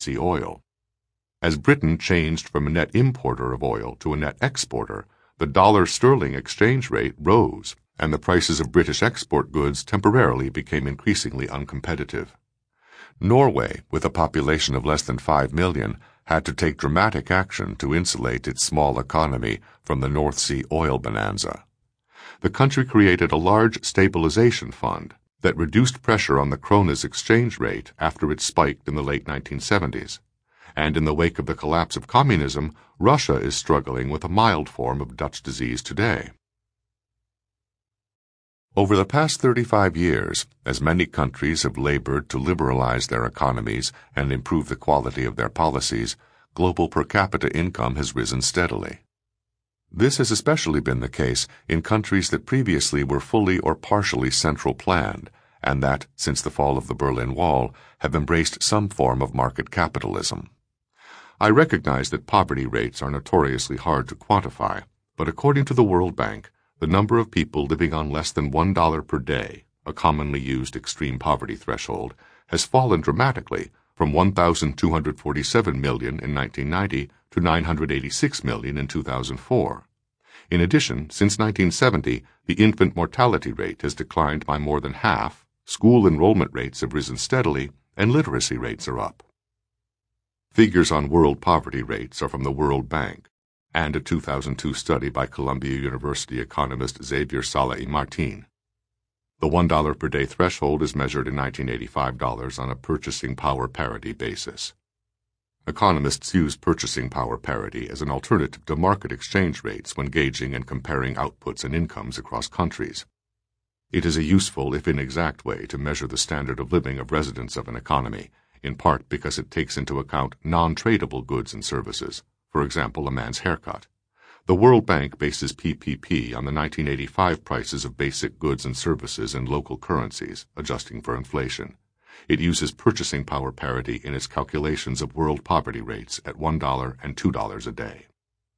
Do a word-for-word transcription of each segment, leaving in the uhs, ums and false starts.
Sea oil. As Britain changed from a net importer of oil to a net exporter, the dollar-sterling exchange rate rose, and the prices of British export goods temporarily became increasingly uncompetitive. Norway, with a population of less than five million, had to take dramatic action to insulate its small economy from the North Sea oil bonanza. The country created a large stabilization fund that reduced pressure on the krona's exchange rate after it spiked in the late nineteen seventies. And in the wake of the collapse of communism, Russia is struggling with a mild form of Dutch disease today. Over the past thirty-five years, as many countries have labored to liberalize their economies and improve the quality of their policies, global per capita income has risen steadily. This has especially been the case in countries that previously were fully or partially central planned, and that, since the fall of the Berlin Wall, have embraced some form of market capitalism. I recognize that poverty rates are notoriously hard to quantify, but according to the World Bank, the number of people living on less than one dollar per day, a commonly used extreme poverty threshold, has fallen dramatically from one thousand two hundred forty-seven million in nineteen ninety to nine hundred eighty-six million in two thousand four. In addition, since nineteen seventy, the infant mortality rate has declined by more than half, school enrollment rates have risen steadily, and literacy rates are up. Figures on world poverty rates are from the World Bank and a two thousand two study by Columbia University economist Xavier Sala-y-Martin. The one dollar per day threshold is measured in nineteen eighty-five dollars on a purchasing power parity basis. Economists use purchasing power parity as an alternative to market exchange rates when gauging and comparing outputs and incomes across countries. It is a useful, if inexact, way to measure the standard of living of residents of an economy, in part because it takes into account non-tradable goods and services, for example, a man's haircut. The World Bank bases P P P on the nineteen eighty-five prices of basic goods and services in local currencies, adjusting for inflation. It uses purchasing power parity in its calculations of world poverty rates at one dollar and two dollars a day.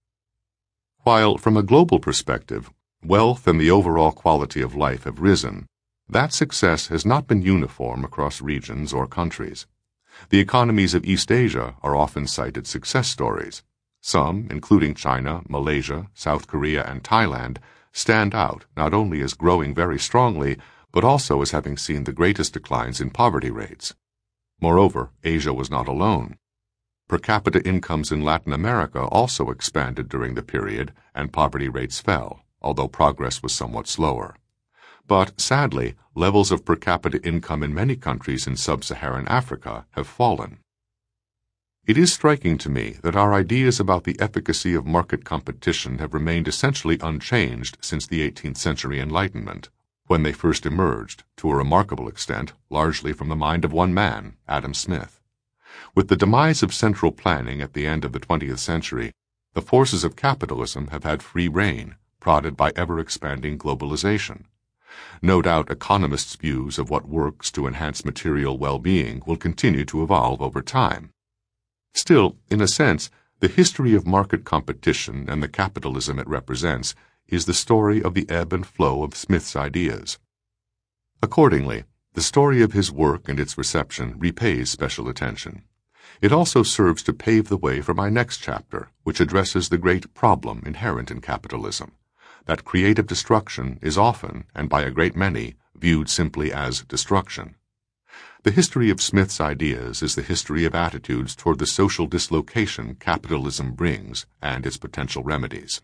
While, from a global perspective, wealth and the overall quality of life have risen, that success has not been uniform across regions or countries. The economies of East Asia are often cited success stories. Some, including China, Malaysia, South Korea, and Thailand, stand out not only as growing very strongly, but also as having seen the greatest declines in poverty rates. Moreover, Asia was not alone. Per capita incomes in Latin America also expanded during the period, and poverty rates fell, although progress was somewhat slower. But, sadly, levels of per capita income in many countries in sub-Saharan Africa have fallen. It is striking to me that our ideas about the efficacy of market competition have remained essentially unchanged since the eighteenth century Enlightenment, when they first emerged, to a remarkable extent, largely from the mind of one man, Adam Smith. With the demise of central planning at the end of the twentieth century, the forces of capitalism have had free rein, prodded by ever-expanding globalization. No doubt economists' views of what works to enhance material well-being will continue to evolve over time. Still, in a sense, the history of market competition and the capitalism it represents is the story of the ebb and flow of Smith's ideas. Accordingly, the story of his work and its reception repays special attention. It also serves to pave the way for my next chapter, which addresses the great problem inherent in capitalism, that creative destruction is often, and by a great many, viewed simply as destruction. The history of Smith's ideas is the history of attitudes toward the social dislocation capitalism brings and its potential remedies.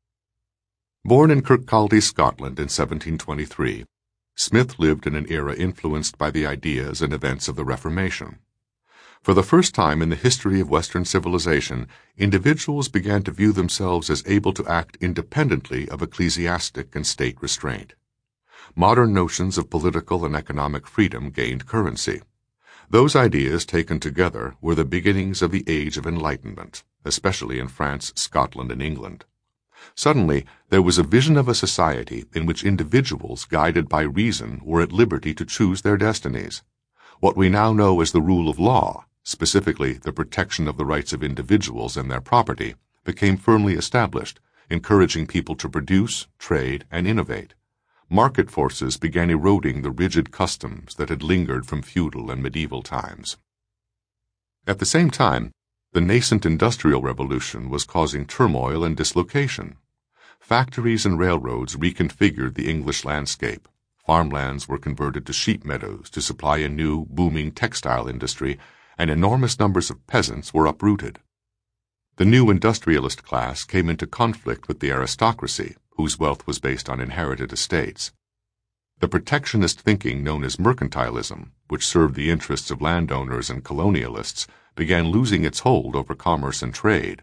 Born in Kirkcaldy, Scotland in seventeen twenty-three, Smith lived in an era influenced by the ideas and events of the Reformation. For the first time in the history of Western civilization, individuals began to view themselves as able to act independently of ecclesiastic and state restraint. Modern notions of political and economic freedom gained currency. Those ideas taken together were the beginnings of the Age of Enlightenment, especially in France, Scotland, and England. Suddenly, there was a vision of a society in which individuals guided by reason were at liberty to choose their destinies. What we now know as the rule of law, specifically the protection of the rights of individuals and their property, became firmly established, encouraging people to produce, trade, and innovate. Market forces began eroding the rigid customs that had lingered from feudal and medieval times. At the same time, the nascent Industrial Revolution was causing turmoil and dislocation. Factories and railroads reconfigured the English landscape. Farmlands were converted to sheep meadows to supply a new, booming textile industry, and enormous numbers of peasants were uprooted. The new industrialist class came into conflict with the aristocracy, whose wealth was based on inherited estates. The protectionist thinking known as mercantilism, which served the interests of landowners and colonialists, began losing its hold over commerce and trade.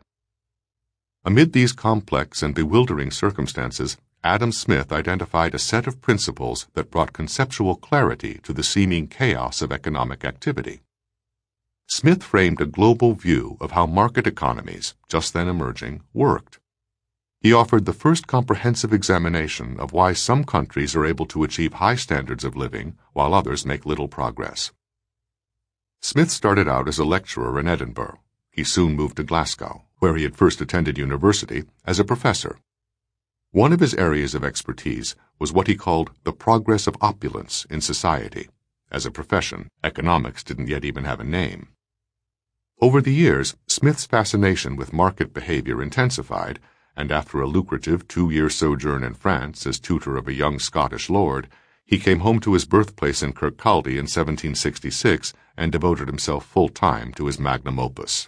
Amid these complex and bewildering circumstances, Adam Smith identified a set of principles that brought conceptual clarity to the seeming chaos of economic activity. Smith framed a global view of how market economies, just then emerging, worked. He offered the first comprehensive examination of why some countries are able to achieve high standards of living while others make little progress. Smith started out as a lecturer in Edinburgh. He soon moved to Glasgow, where he had first attended university, as a professor. One of his areas of expertise was what he called the progress of opulence in society. As a profession, economics didn't yet even have a name. Over the years, Smith's fascination with market behavior intensified, and after a lucrative two-year sojourn in France as tutor of a young Scottish lord, he came home to his birthplace in Kirkcaldy in seventeen sixty-six and devoted himself full-time to his magnum opus.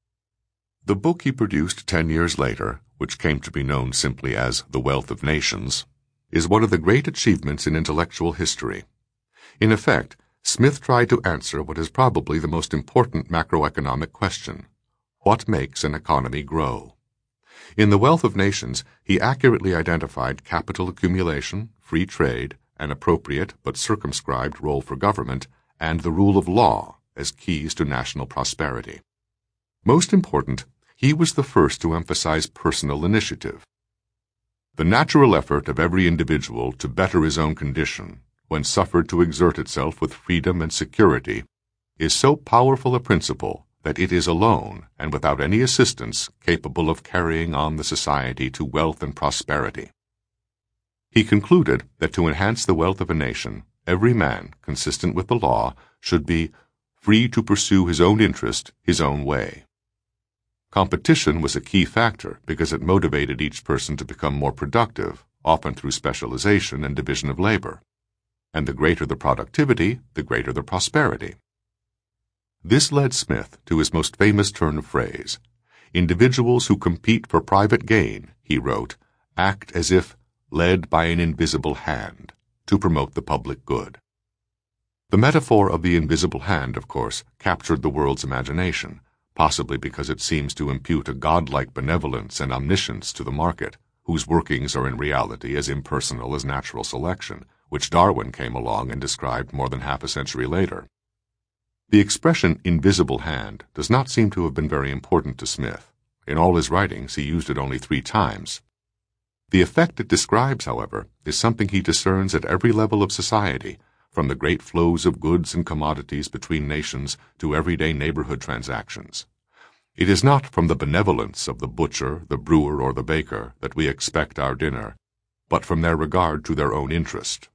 The book he produced ten years later, which came to be known simply as The Wealth of Nations, is one of the great achievements in intellectual history. In effect, Smith tried to answer what is probably the most important macroeconomic question: what makes an economy grow? In The Wealth of Nations, he accurately identified capital accumulation, free trade, an appropriate but circumscribed role for government, and the rule of law as keys to national prosperity. Most important, he was the first to emphasize personal initiative. The natural effort of every individual to better his own condition, when suffered to exert itself with freedom and security, is so powerful a principle that it is alone, and without any assistance, capable of carrying on the society to wealth and prosperity. He concluded that to enhance the wealth of a nation, every man, consistent with the law, should be free to pursue his own interest, his own way. Competition was a key factor because it motivated each person to become more productive, often through specialization and division of labor. And the greater the productivity, the greater the prosperity. This led Smith to his most famous turn of phrase. Individuals who compete for private gain, he wrote, act as if led by an invisible hand to promote the public good. The metaphor of the invisible hand, of course, captured the world's imagination, possibly because it seems to impute a godlike benevolence and omniscience to the market, whose workings are in reality as impersonal as natural selection, which Darwin came along and described more than half a century later. The expression invisible hand does not seem to have been very important to Smith. In all his writings, he used it only three times. The effect it describes, however, is something he discerns at every level of society, from the great flows of goods and commodities between nations to everyday neighborhood transactions. It is not from the benevolence of the butcher, the brewer, or the baker that we expect our dinner, but from their regard to their own interest.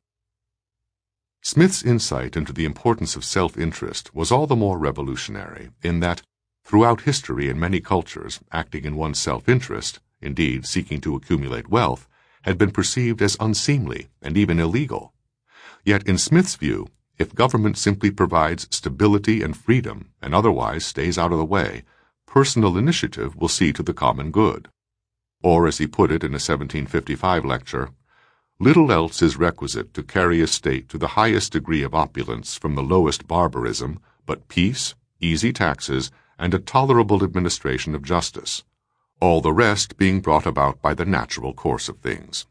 Smith's insight into the importance of self-interest was all the more revolutionary in that, throughout history in many cultures, acting in one's self-interest, indeed seeking to accumulate wealth, had been perceived as unseemly and even illegal. Yet in Smith's view, if government simply provides stability and freedom and otherwise stays out of the way, personal initiative will see to the common good. Or, as he put it in a seventeen fifty-five lecture, little else is requisite to carry a state to the highest degree of opulence from the lowest barbarism, but peace, easy taxes, and a tolerable administration of justice, all the rest being brought about by the natural course of things.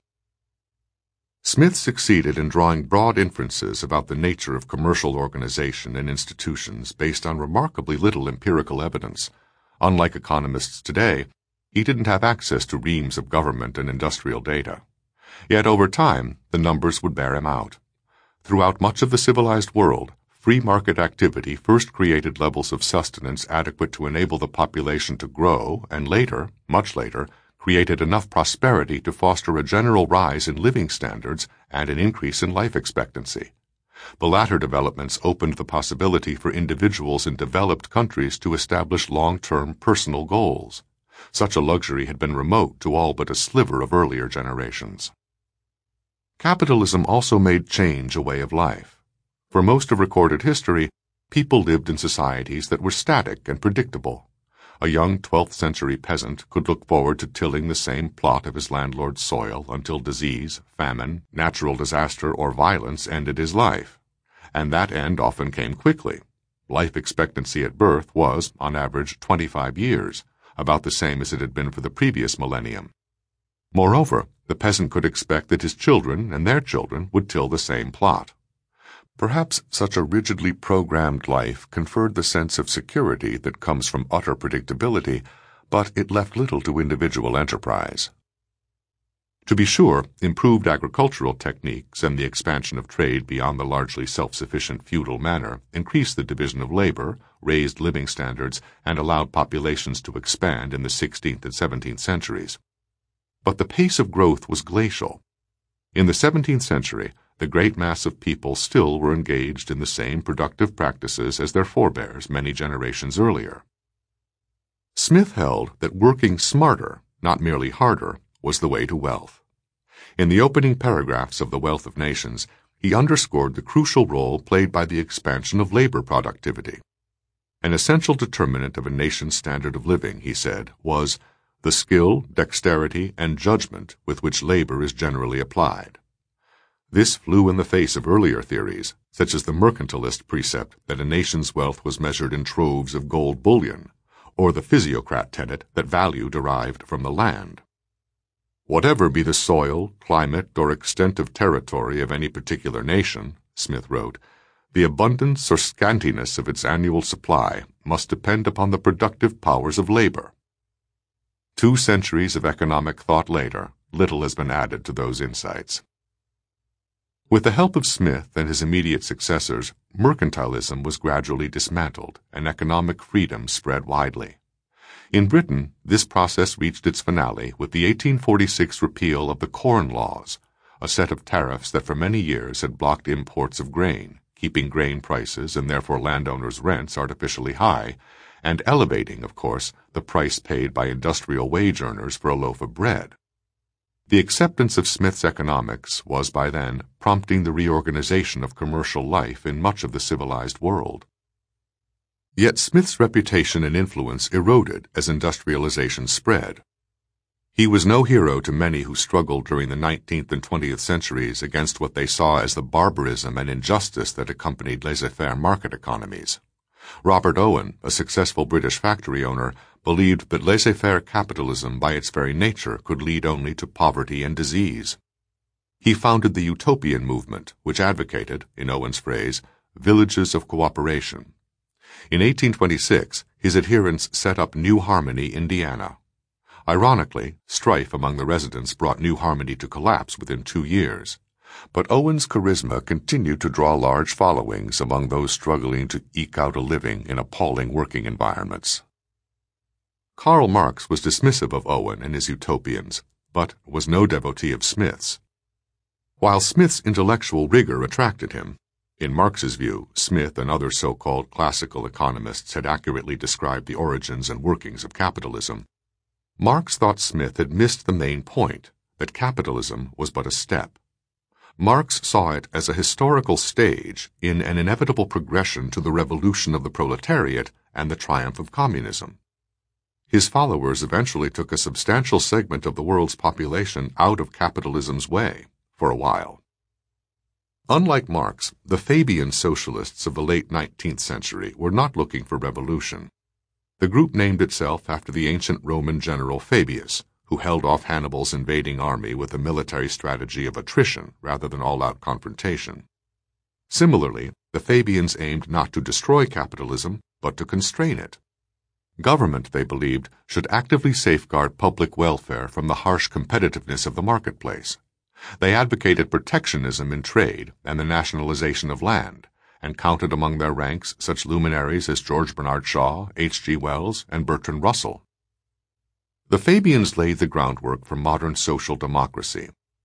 Smith succeeded in drawing broad inferences about the nature of commercial organization and institutions based on remarkably little empirical evidence. Unlike economists today, he didn't have access to reams of government and industrial data. Yet over time, the numbers would bear him out. Throughout much of the civilized world, free market activity first created levels of sustenance adequate to enable the population to grow, and later, much later, created enough prosperity to foster a general rise in living standards and an increase in life expectancy. The latter developments opened the possibility for individuals in developed countries to establish long-term personal goals. Such a luxury had been remote to all but a sliver of earlier generations. Capitalism also made change a way of life. For most of recorded history, people lived in societies that were static and predictable. A young twelfth century peasant could look forward to tilling the same plot of his landlord's soil until disease, famine, natural disaster, or violence ended his life. And that end often came quickly. Life expectancy at birth was, on average, twenty-five years, about the same as it had been for the previous millennium. Moreover, the peasant could expect that his children and their children would till the same plot. Perhaps such a rigidly programmed life conferred the sense of security that comes from utter predictability, but it left little to individual enterprise. To be sure, improved agricultural techniques and the expansion of trade beyond the largely self-sufficient feudal manner increased the division of labor, raised living standards, and allowed populations to expand in the sixteenth and seventeenth centuries. But the pace of growth was glacial. In the seventeenth century, the great mass of people still were engaged in the same productive practices as their forebears many generations earlier. Smith held that working smarter, not merely harder, was the way to wealth. In the opening paragraphs of The Wealth of Nations, he underscored the crucial role played by the expansion of labor productivity. An essential determinant of a nation's standard of living, he said, was the skill, dexterity, and judgment with which labor is generally applied. This flew in the face of earlier theories, such as the mercantilist precept that a nation's wealth was measured in troves of gold bullion, or the physiocrat tenet that value derived from the land. Whatever be the soil, climate, or extent of territory of any particular nation, Smith wrote, the abundance or scantiness of its annual supply must depend upon the productive powers of labor. Two centuries of economic thought later, little has been added to those insights. With the help of Smith and his immediate successors, mercantilism was gradually dismantled and economic freedom spread widely. In Britain, this process reached its finale with the eighteen forty-six repeal of the Corn Laws, a set of tariffs that for many years had blocked imports of grain, keeping grain prices and therefore landowners' rents artificially high, and elevating, of course, the price paid by industrial wage earners for a loaf of bread. The acceptance of Smith's economics was by then prompting the reorganization of commercial life in much of the civilized world. Yet Smith's reputation and influence eroded as industrialization spread. He was no hero to many who struggled during the nineteenth and twentieth centuries against what they saw as the barbarism and injustice that accompanied laissez-faire market economies. Robert Owen, a successful British factory owner, believed that laissez-faire capitalism by its very nature could lead only to poverty and disease. He founded the Utopian movement, which advocated, in Owen's phrase, villages of cooperation. In eighteen twenty-six, his adherents set up New Harmony, Indiana. Ironically, strife among the residents brought New Harmony to collapse within two years. But Owen's charisma continued to draw large followings among those struggling to eke out a living in appalling working environments. Karl Marx was dismissive of Owen and his utopians, but was no devotee of Smith's. While Smith's intellectual rigor attracted him, in Marx's view, Smith and other so-called classical economists had accurately described the origins and workings of capitalism. Marx thought Smith had missed the main point, that capitalism was but a step. Marx saw it as a historical stage in an inevitable progression to the revolution of the proletariat and the triumph of communism. His followers eventually took a substantial segment of the world's population out of capitalism's way, for a while. Unlike Marx, the Fabian socialists of the late nineteenth century were not looking for revolution. The group named itself after the ancient Roman general Fabius, who held off Hannibal's invading army with a military strategy of attrition rather than all-out confrontation. Similarly, the Fabians aimed not to destroy capitalism, but to constrain it. Government, they believed, should actively safeguard public welfare from the harsh competitiveness of the marketplace. They advocated protectionism in trade and the nationalization of land, and counted among their ranks such luminaries as George Bernard Shaw, H G Wells, and Bertrand Russell. The Fabians laid the groundwork for modern social democracy.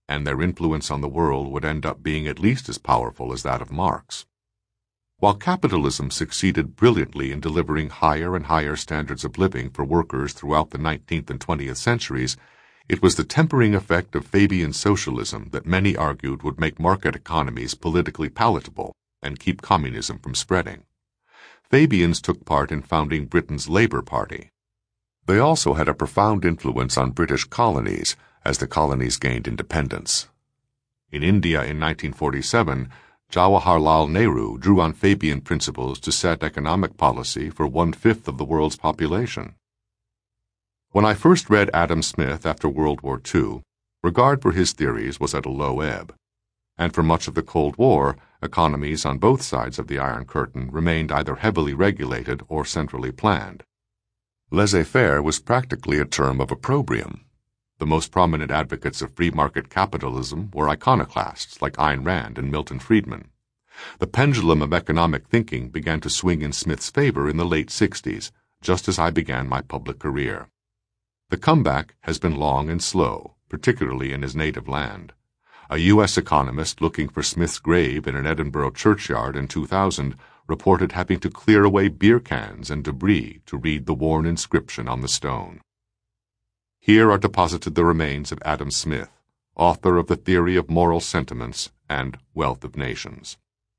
and their influence on the world would end up being at least as powerful as that of Marx. While capitalism succeeded brilliantly in delivering higher and higher standards of living for workers throughout the nineteenth and twentieth centuries, it was the tempering effect of Fabian socialism that many argued would make market economies politically palatable and keep communism from spreading. Fabians took part in founding Britain's Labour Party. They also had a profound influence on British colonies as the colonies gained independence. In India in nineteen forty-seven, Jawaharlal Nehru drew on Fabian principles to set economic policy for one-fifth of the world's population. When I first read Adam Smith after World War Two, regard for his theories was at a low ebb, and for much of the Cold War, economies on both sides of the Iron Curtain remained either heavily regulated or centrally planned. Laissez-faire was practically a term of opprobrium. The most prominent advocates of free market capitalism were iconoclasts like Ayn Rand and Milton Friedman. The pendulum of economic thinking began to swing in Smith's favor in the late sixties, just as I began my public career. The comeback has been long and slow, particularly in his native land. A U S economist looking for Smith's grave in an Edinburgh churchyard in two thousand reported having to clear away beer cans and debris to read the worn inscription on the stone. Here are deposited the remains of Adam Smith, author of The Theory of Moral Sentiments and Wealth of Nations.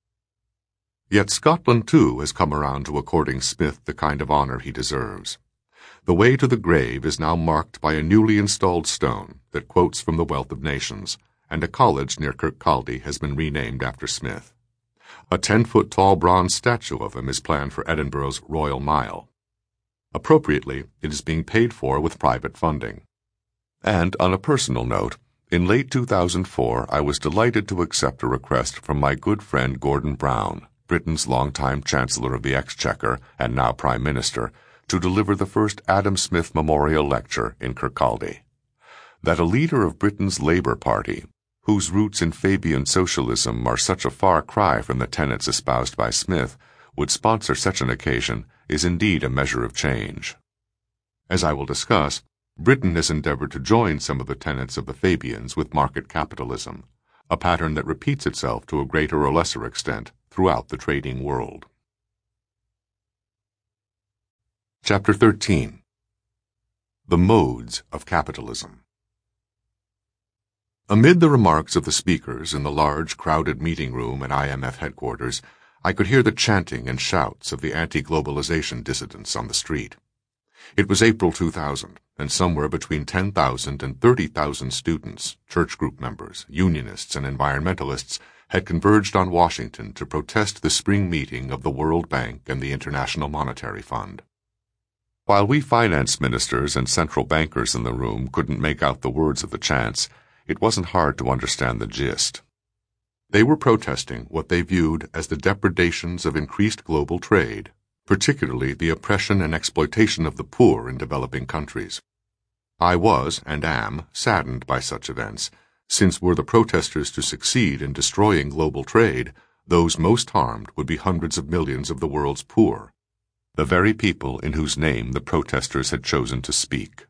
Yet Scotland, too, has come around to according Smith the kind of honor he deserves. The way to the grave is now marked by a newly installed stone that quotes from The Wealth of Nations, and a college near Kirkcaldy has been renamed after Smith. A ten-foot-tall bronze statue of him is planned for Edinburgh's Royal Mile. Appropriately, it is being paid for with private funding. And, on a personal note, in late two thousand four I was delighted to accept a request from my good friend Gordon Brown, Britain's longtime Chancellor of the Exchequer and now Prime Minister, to deliver the first Adam Smith Memorial Lecture in Kirkcaldy. That a leader of Britain's Labour Party, whose roots in Fabian socialism are such a far cry from the tenets espoused by Smith, would sponsor such an occasion is indeed a measure of change. As I will discuss, Britain has endeavored to join some of the tenets of the Fabians with market capitalism, a pattern that repeats itself to a greater or lesser extent throughout the trading world. Chapter thirteen. The Modes of Capitalism. Amid the remarks of the speakers in the large, crowded meeting room at I M F headquarters, I could hear the chanting and shouts of the anti-globalization dissidents on the street. It was April two thousand, and somewhere between ten thousand and thirty thousand students, church group members, unionists, and environmentalists had converged on Washington to protest the spring meeting of the World Bank and the International Monetary Fund. While we finance ministers and central bankers in the room couldn't make out the words of the chants, it wasn't hard to understand the gist. They were protesting what they viewed as the depredations of increased global trade, particularly the oppression and exploitation of the poor in developing countries. I was, and am, saddened by such events, since were the protesters to succeed in destroying global trade, those most harmed would be hundreds of millions of the world's poor, the very people in whose name the protesters had chosen to speak.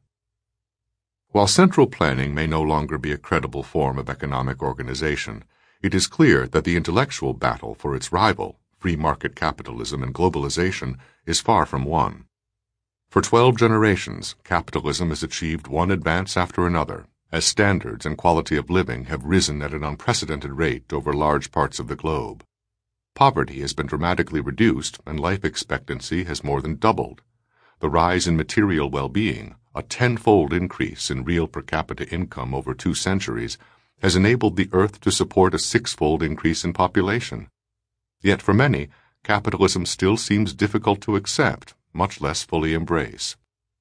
While central planning may no longer be a credible form of economic organization, it is clear that the intellectual battle for its rival, free market capitalism and globalization, is far from won. For twelve generations, capitalism has achieved one advance after another, as standards and quality of living have risen at an unprecedented rate over large parts of the globe. Poverty has been dramatically reduced, and life expectancy has more than doubled. The rise in material well-being, a tenfold increase in real per capita income over two centuries, has enabled the earth to support a six-fold increase in population. Yet for many, capitalism still seems difficult to accept, much less fully embrace.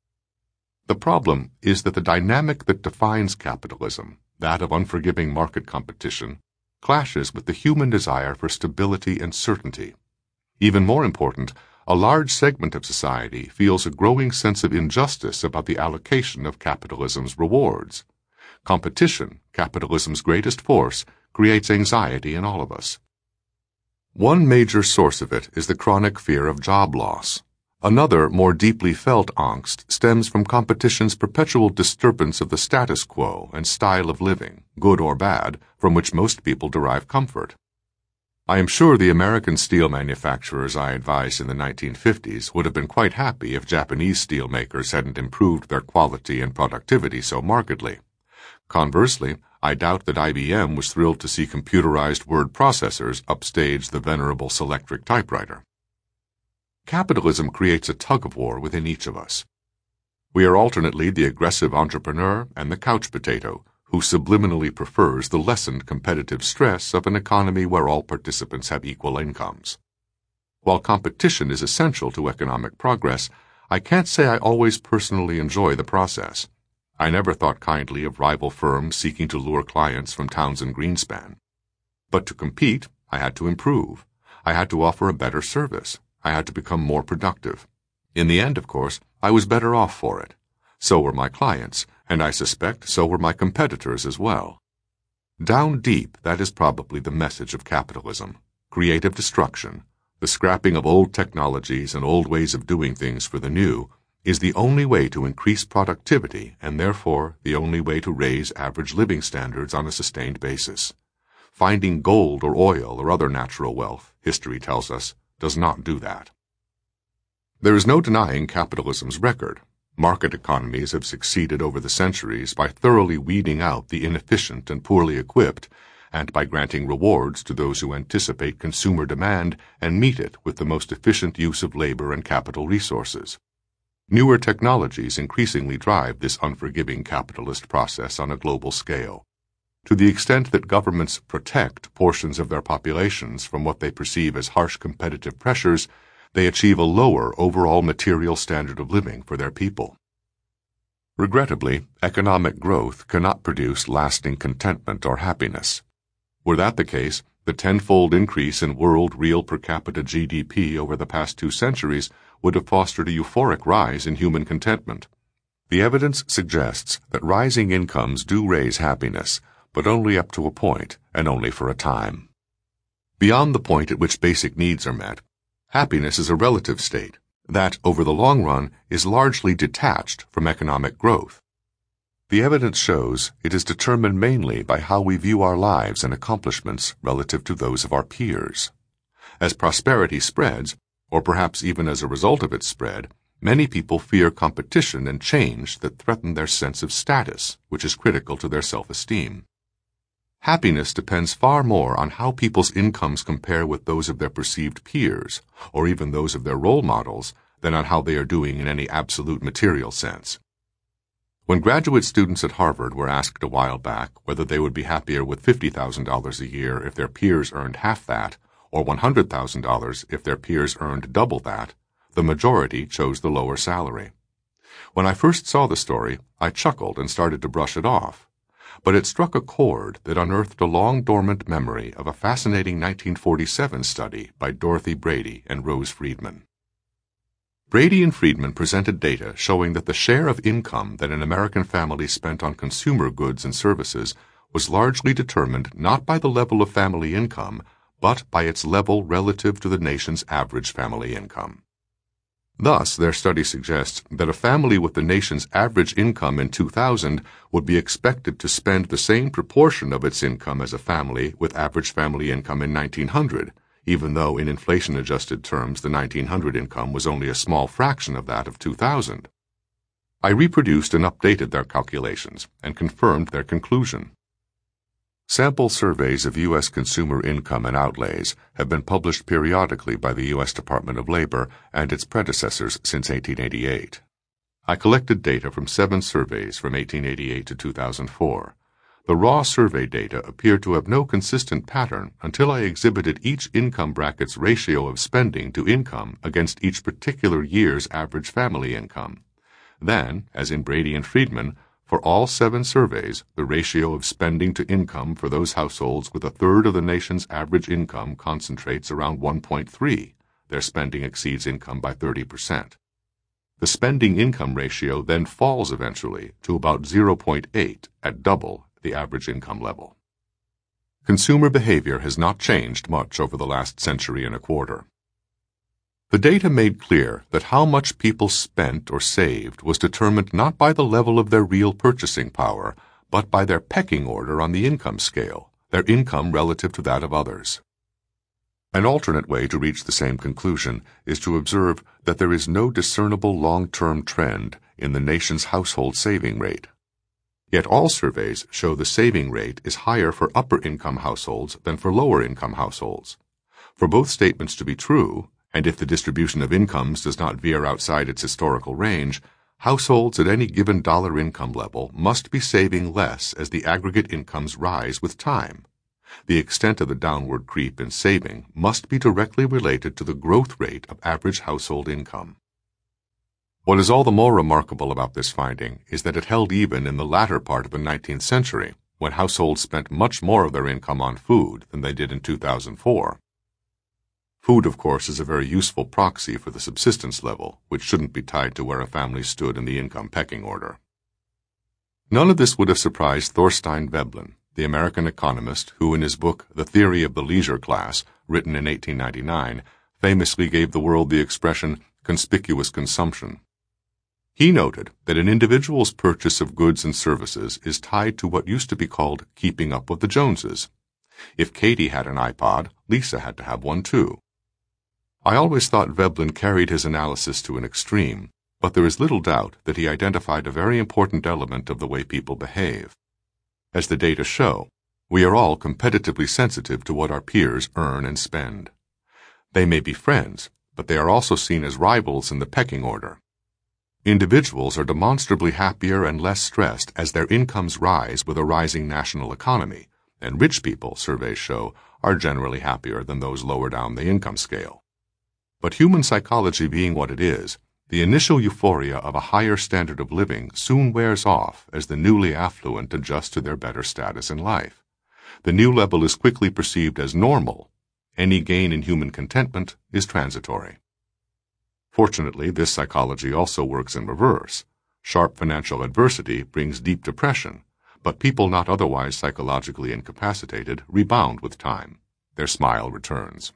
The problem is that the dynamic that defines capitalism, that of unforgiving market competition, clashes with the human desire for stability and certainty. Even more important, a large segment of society feels a growing sense of injustice about the allocation of capitalism's rewards. Competition, capitalism's greatest force, creates anxiety in all of us. One major source of it is the chronic fear of job loss. Another, more deeply felt angst stems from competition's perpetual disturbance of the status quo and style of living, good or bad, from which most people derive comfort. I am sure the American steel manufacturers I advised in the nineteen fifties would have been quite happy if Japanese steel makers hadn't improved their quality and productivity so markedly. Conversely, I doubt that I B M was thrilled to see computerized word processors upstage the venerable Selectric typewriter. Capitalism creates a tug-of-war within each of us. We are alternately the aggressive entrepreneur and the couch potato, who subliminally prefers the lessened competitive stress of an economy where all participants have equal incomes. While competition is essential to economic progress, I can't say I always personally enjoy the process. I never thought kindly of rival firms seeking to lure clients from Townsend Greenspan. But to compete, I had to improve. I had to offer a better service. I had to become more productive. In the end, of course, I was better off for it. So were my clients, and I suspect so were my competitors as well. Down deep, that is probably the message of capitalism: creative destruction. The scrapping of old technologies and old ways of doing things for the new is the only way to increase productivity and therefore the only way to raise average living standards on a sustained basis. Finding gold or oil or other natural wealth, history tells us, does not do that. There is no denying capitalism's record. Market economies have succeeded over the centuries by thoroughly weeding out the inefficient and poorly equipped, and by granting rewards to those who anticipate consumer demand and meet it with the most efficient use of labor and capital resources. Newer technologies increasingly drive this unforgiving capitalist process on a global scale. To the extent that governments protect portions of their populations from what they perceive as harsh competitive pressures, they achieve a lower overall material standard of living for their people. Regrettably, economic growth cannot produce lasting contentment or happiness. Were that the case, the tenfold increase in world real per capita G D P over the past two centuries would have fostered a euphoric rise in human contentment. The evidence suggests that rising incomes do raise happiness, but only up to a point, and only for a time. Beyond the point at which basic needs are met, happiness is a relative state that, over the long run, is largely detached from economic growth. The evidence shows it is determined mainly by how we view our lives and accomplishments relative to those of our peers. As prosperity spreads, or perhaps even as a result of its spread, many people fear competition and change that threaten their sense of status, which is critical to their self-esteem. Happiness depends far more on how people's incomes compare with those of their perceived peers, or even those of their role models, than on how they are doing in any absolute material sense. When graduate students at Harvard were asked a while back whether they would be happier with fifty thousand dollars a year if their peers earned half that, or one hundred thousand dollars if their peers earned double that, the majority chose the lower salary. When I first saw the story, I chuckled and started to brush it off. But it struck a chord that unearthed a long-dormant memory of a fascinating nineteen forty-seven study by Dorothy Brady and Rose Friedman. Brady and Friedman presented data showing that the share of income that an American family spent on consumer goods and services was largely determined not by the level of family income, but by its level relative to the nation's average family income. Thus, their study suggests that a family with the nation's average income in two thousand would be expected to spend the same proportion of its income as a family with average family income in nineteen hundred, even though in inflation-adjusted terms the nineteen hundred income was only a small fraction of that of two thousand. I reproduced and updated their calculations and confirmed their conclusion. Sample surveys of U S consumer income and outlays have been published periodically by the U S Department of Labor and its predecessors since eighteen eighty-eight. I collected data from seven surveys from eighteen eighty-eight to two thousand four. The raw survey data appeared to have no consistent pattern until I exhibited each income bracket's ratio of spending to income against each particular year's average family income. Then, as in Brady and Friedman, for all seven surveys, the ratio of spending to income for those households with a third of the nation's average income concentrates around one point three. Their spending exceeds income by thirty percent. The spending-income ratio then falls eventually to about zero point eight at double the average income level. Consumer behavior has not changed much over the last century and a quarter. The data made clear that how much people spent or saved was determined not by the level of their real purchasing power, but by their pecking order on the income scale, their income relative to that of others. An alternate way to reach the same conclusion is to observe that there is no discernible long-term trend in the nation's household saving rate. Yet all surveys show the saving rate is higher for upper-income households than for lower-income households. For both statements to be true, and if the distribution of incomes does not veer outside its historical range, households at any given dollar income level must be saving less as the aggregate incomes rise with time. The extent of the downward creep in saving must be directly related to the growth rate of average household income. What is all the more remarkable about this finding is that it held even in the latter part of the nineteenth century, when households spent much more of their income on food than they did in two thousand four. Food, of course, is a very useful proxy for the subsistence level, which shouldn't be tied to where a family stood in the income pecking order. None of this would have surprised Thorstein Veblen, the American economist who in his book The Theory of the Leisure Class, written in eighteen ninety-nine, famously gave the world the expression conspicuous consumption. He noted that an individual's purchase of goods and services is tied to what used to be called keeping up with the Joneses. If Katie had an iPod, Lisa had to have one too. I always thought Veblen carried his analysis to an extreme, but there is little doubt that he identified a very important element of the way people behave. As the data show, we are all competitively sensitive to what our peers earn and spend. They may be friends, but they are also seen as rivals in the pecking order. Individuals are demonstrably happier and less stressed as their incomes rise with a rising national economy, and rich people, surveys show, are generally happier than those lower down the income scale. But human psychology being what it is, the initial euphoria of a higher standard of living soon wears off as the newly affluent adjust to their better status in life. The new level is quickly perceived as normal. Any gain in human contentment is transitory. Fortunately, this psychology also works in reverse. Sharp financial adversity brings deep depression, but people not otherwise psychologically incapacitated rebound with time. Their smile returns.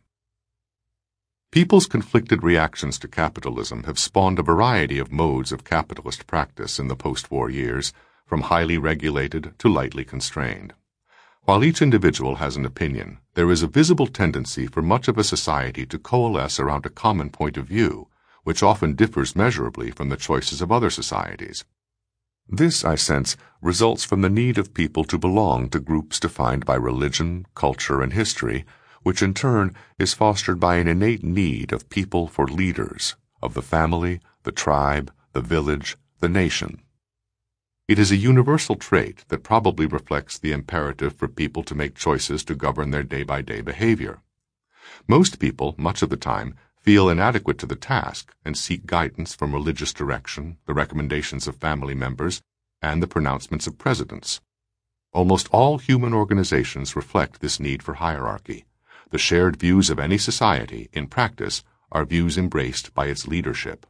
People's conflicted reactions to capitalism have spawned a variety of modes of capitalist practice in the post-war years, from highly regulated to lightly constrained. While each individual has an opinion, there is a visible tendency for much of a society to coalesce around a common point of view, which often differs measurably from the choices of other societies. This, I sense, results from the need of people to belong to groups defined by religion, culture, and history, which in turn is fostered by an innate need of people for leaders, of the family, the tribe, the village, the nation. It is a universal trait that probably reflects the imperative for people to make choices to govern their day-by-day behavior. Most people, much of the time, feel inadequate to the task and seek guidance from religious direction, the recommendations of family members, and the pronouncements of presidents. Almost all human organizations reflect this need for hierarchy. The shared views of any society, in practice, are views embraced by its leadership.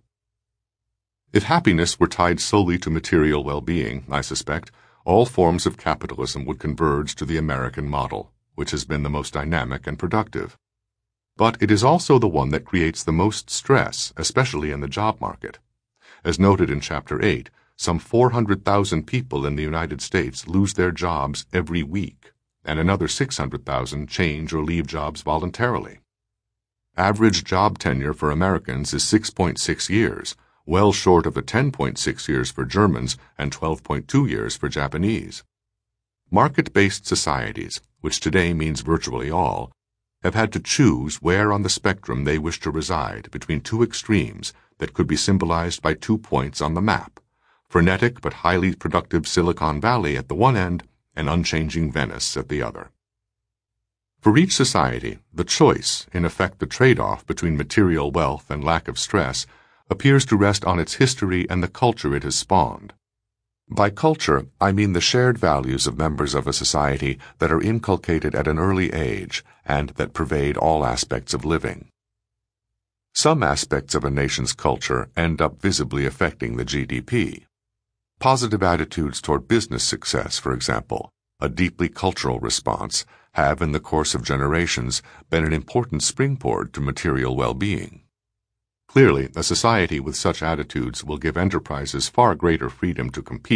If happiness were tied solely to material well-being, I suspect, all forms of capitalism would converge to the American model, which has been the most dynamic and productive. But it is also the one that creates the most stress, especially in the job market. As noted in Chapter eight, some four hundred thousand people in the United States lose their jobs every week, and another six hundred thousand change or leave jobs voluntarily. Average job tenure for Americans is six point six years, well short of the ten point six years for Germans and twelve point two years for Japanese. Market-based societies, which today means virtually all, have had to choose where on the spectrum they wish to reside between two extremes that could be symbolized by two points on the map, frenetic but highly productive Silicon Valley at the one end and unchanging Venice at the other. For each society, the choice, in effect the trade-off between material wealth and lack of stress, appears to rest on its history and the culture it has spawned. By culture, I mean the shared values of members of a society that are inculcated at an early age and that pervade all aspects of living. Some aspects of a nation's culture end up visibly affecting the G D P. Positive attitudes toward business success, for example, a deeply cultural response, have in the course of generations been an important springboard to material well-being. Clearly, a society with such attitudes will give enterprises far greater freedom to compete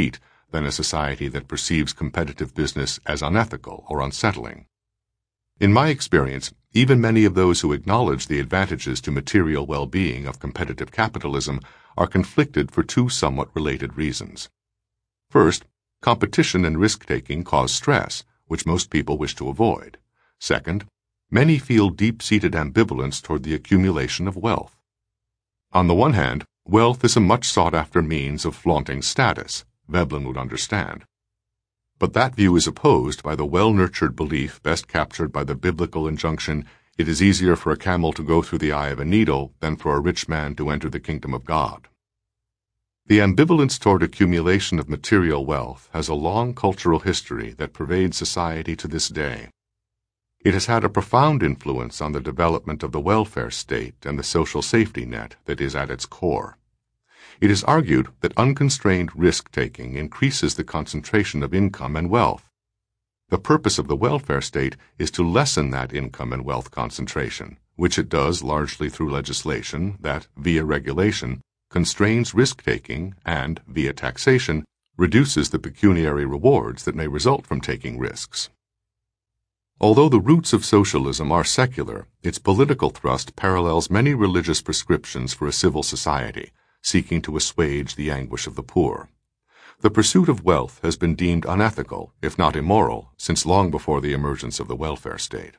than a society that perceives competitive business as unethical or unsettling. In my experience, even many of those who acknowledge the advantages to material well-being of competitive capitalism are conflicted for two somewhat related reasons. First, competition and risk-taking cause stress, which most people wish to avoid. Second, many feel deep-seated ambivalence toward the accumulation of wealth. On the one hand, wealth is a much sought-after means of flaunting status, Veblen would understand. But that view is opposed by the well-nurtured belief best captured by the biblical injunction, "It is easier for a camel to go through the eye of a needle than for a rich man to enter the kingdom of God." The ambivalence toward accumulation of material wealth has a long cultural history that pervades society to this day. It has had a profound influence on the development of the welfare state and the social safety net that is at its core. It is argued that unconstrained risk-taking increases the concentration of income and wealth. The purpose of the welfare state is to lessen that income and wealth concentration, which it does largely through legislation that, via regulation, constrains risk-taking and, via taxation, reduces the pecuniary rewards that may result from taking risks. Although the roots of socialism are secular, its political thrust parallels many religious prescriptions for a civil society, seeking to assuage the anguish of the poor. The pursuit of wealth has been deemed unethical, if not immoral, since long before the emergence of the welfare state.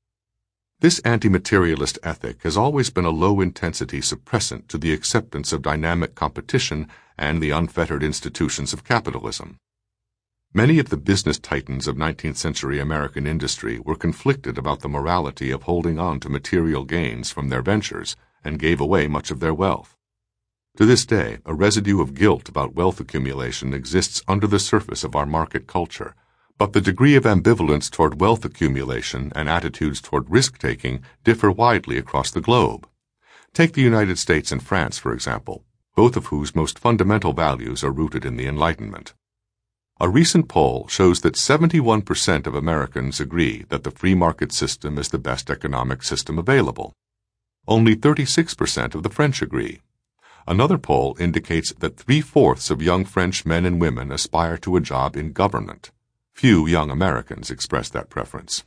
This anti-materialist ethic has always been a low-intensity suppressant to the acceptance of dynamic competition and the unfettered institutions of capitalism. Many of the business titans of nineteenth century American industry were conflicted about the morality of holding on to material gains from their ventures and gave away much of their wealth. To this day, a residue of guilt about wealth accumulation exists under the surface of our market culture, but the degree of ambivalence toward wealth accumulation and attitudes toward risk-taking differ widely across the globe. Take the United States and France, for example, both of whose most fundamental values are rooted in the Enlightenment. A recent poll shows that seventy-one percent of Americans agree that the free market system is the best economic system available. Only thirty-six percent of the French agree. Another poll indicates that three-fourths of young French men and women aspire to a job in government. Few young Americans express that preference.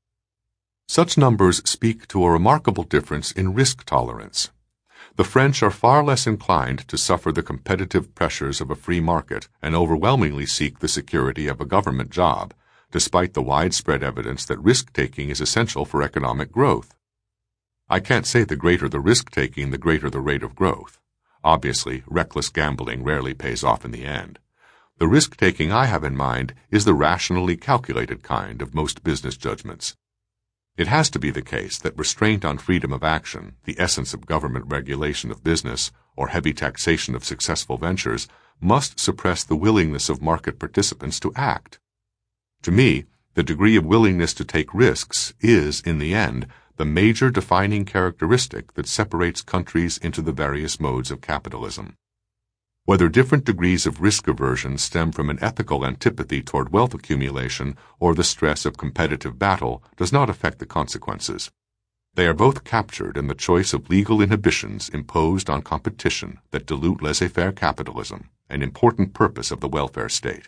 Such numbers speak to a remarkable difference in risk tolerance. The French are far less inclined to suffer the competitive pressures of a free market and overwhelmingly seek the security of a government job, despite the widespread evidence that risk-taking is essential for economic growth. I can't say the greater the risk-taking, the greater the rate of growth. Obviously, reckless gambling rarely pays off in the end. The risk-taking I have in mind is the rationally calculated kind of most business judgments. It has to be the case that restraint on freedom of action, the essence of government regulation of business, or heavy taxation of successful ventures, must suppress the willingness of market participants to act. To me, the degree of willingness to take risks is, in the end, the major defining characteristic that separates countries into the various modes of capitalism. Whether different degrees of risk aversion stem from an ethical antipathy toward wealth accumulation or the stress of competitive battle does not affect the consequences. They are both captured in the choice of legal inhibitions imposed on competition that dilute laissez-faire capitalism, an important purpose of the welfare state.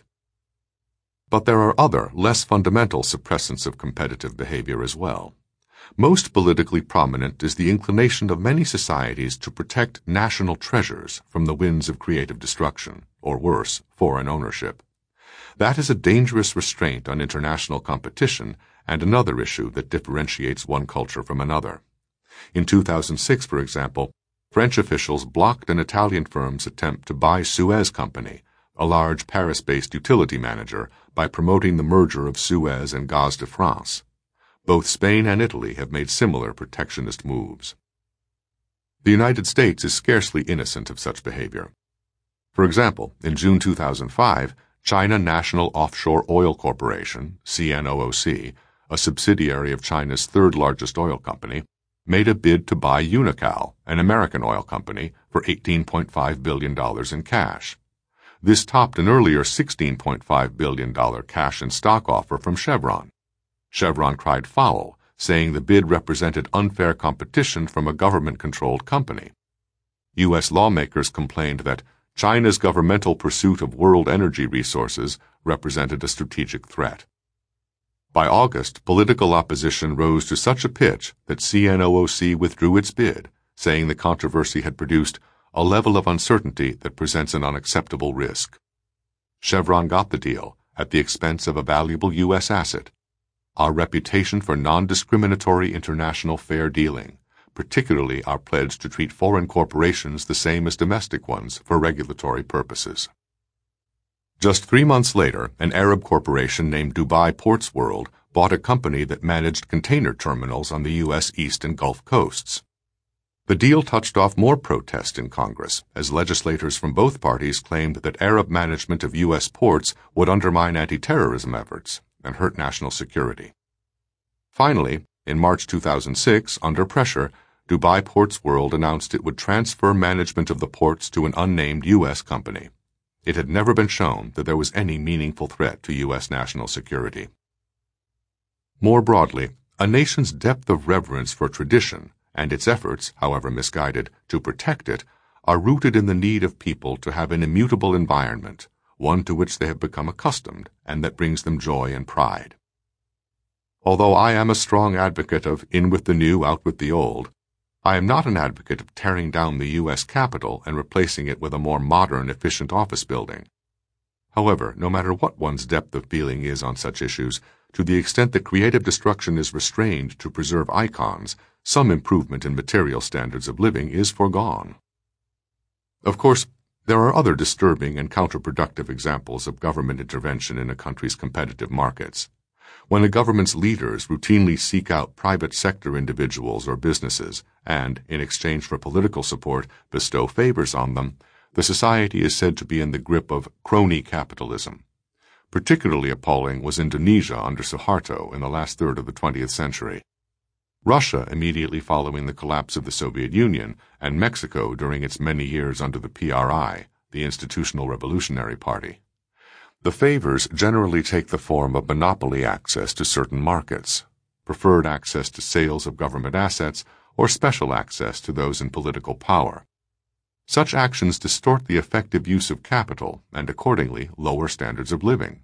But there are other, less fundamental suppressants of competitive behavior as well. Most politically prominent is the inclination of many societies to protect national treasures from the winds of creative destruction, or worse, foreign ownership. That is a dangerous restraint on international competition and another issue that differentiates one culture from another. In two thousand six, for example, French officials blocked an Italian firm's attempt to buy Suez Company, a large Paris-based utility manager, by promoting the merger of Suez and Gaz de France. Both Spain and Italy have made similar protectionist moves. The United States is scarcely innocent of such behavior. For example, in June two thousand five, China National Offshore Oil Corporation, C N O O C, a subsidiary of China's third-largest oil company, made a bid to buy Unocal, an American oil company, for eighteen point five billion dollars in cash. This topped an earlier sixteen point five billion dollars cash and stock offer from Chevron. Chevron cried foul, saying the bid represented unfair competition from a government-controlled company. U S lawmakers complained that China's governmental pursuit of world energy resources represented a strategic threat. By August, political opposition rose to such a pitch that C N O O C withdrew its bid, saying the controversy had produced a level of uncertainty that presents an unacceptable risk. Chevron got the deal at the expense of a valuable U S asset, our reputation for non-discriminatory international fair dealing, particularly our pledge to treat foreign corporations the same as domestic ones for regulatory purposes. Just three months later, an Arab corporation named Dubai Ports World bought a company that managed container terminals on the U S East and Gulf coasts. The deal touched off more protest in Congress, as legislators from both parties claimed that Arab management of U S ports would undermine anti-terrorism efforts and hurt national security. Finally, in March two thousand six, under pressure, Dubai Ports World announced it would transfer management of the ports to an unnamed U S company. It had never been shown that there was any meaningful threat to U S national security. More broadly, a nation's depth of reverence for tradition and its efforts, however misguided, to protect it, are rooted in the need of people to have an immutable environment, one to which they have become accustomed and that brings them joy and pride. Although I am a strong advocate of in with the new, out with the old, I am not an advocate of tearing down the U S Capitol and replacing it with a more modern, efficient office building. However, no matter what one's depth of feeling is on such issues, to the extent that creative destruction is restrained to preserve icons, some improvement in material standards of living is foregone. Of course, there are other disturbing and counterproductive examples of government intervention in a country's competitive markets. When a government's leaders routinely seek out private sector individuals or businesses and, in exchange for political support, bestow favors on them, the society is said to be in the grip of crony capitalism. Particularly appalling was Indonesia under Suharto in the last third of the twentieth century. Russia immediately following the collapse of the Soviet Union, and Mexico during its many years under the P R I, the Institutional Revolutionary Party. The favors generally take the form of monopoly access to certain markets, preferred access to sales of government assets, or special access to those in political power. Such actions distort the effective use of capital and, accordingly, lower standards of living.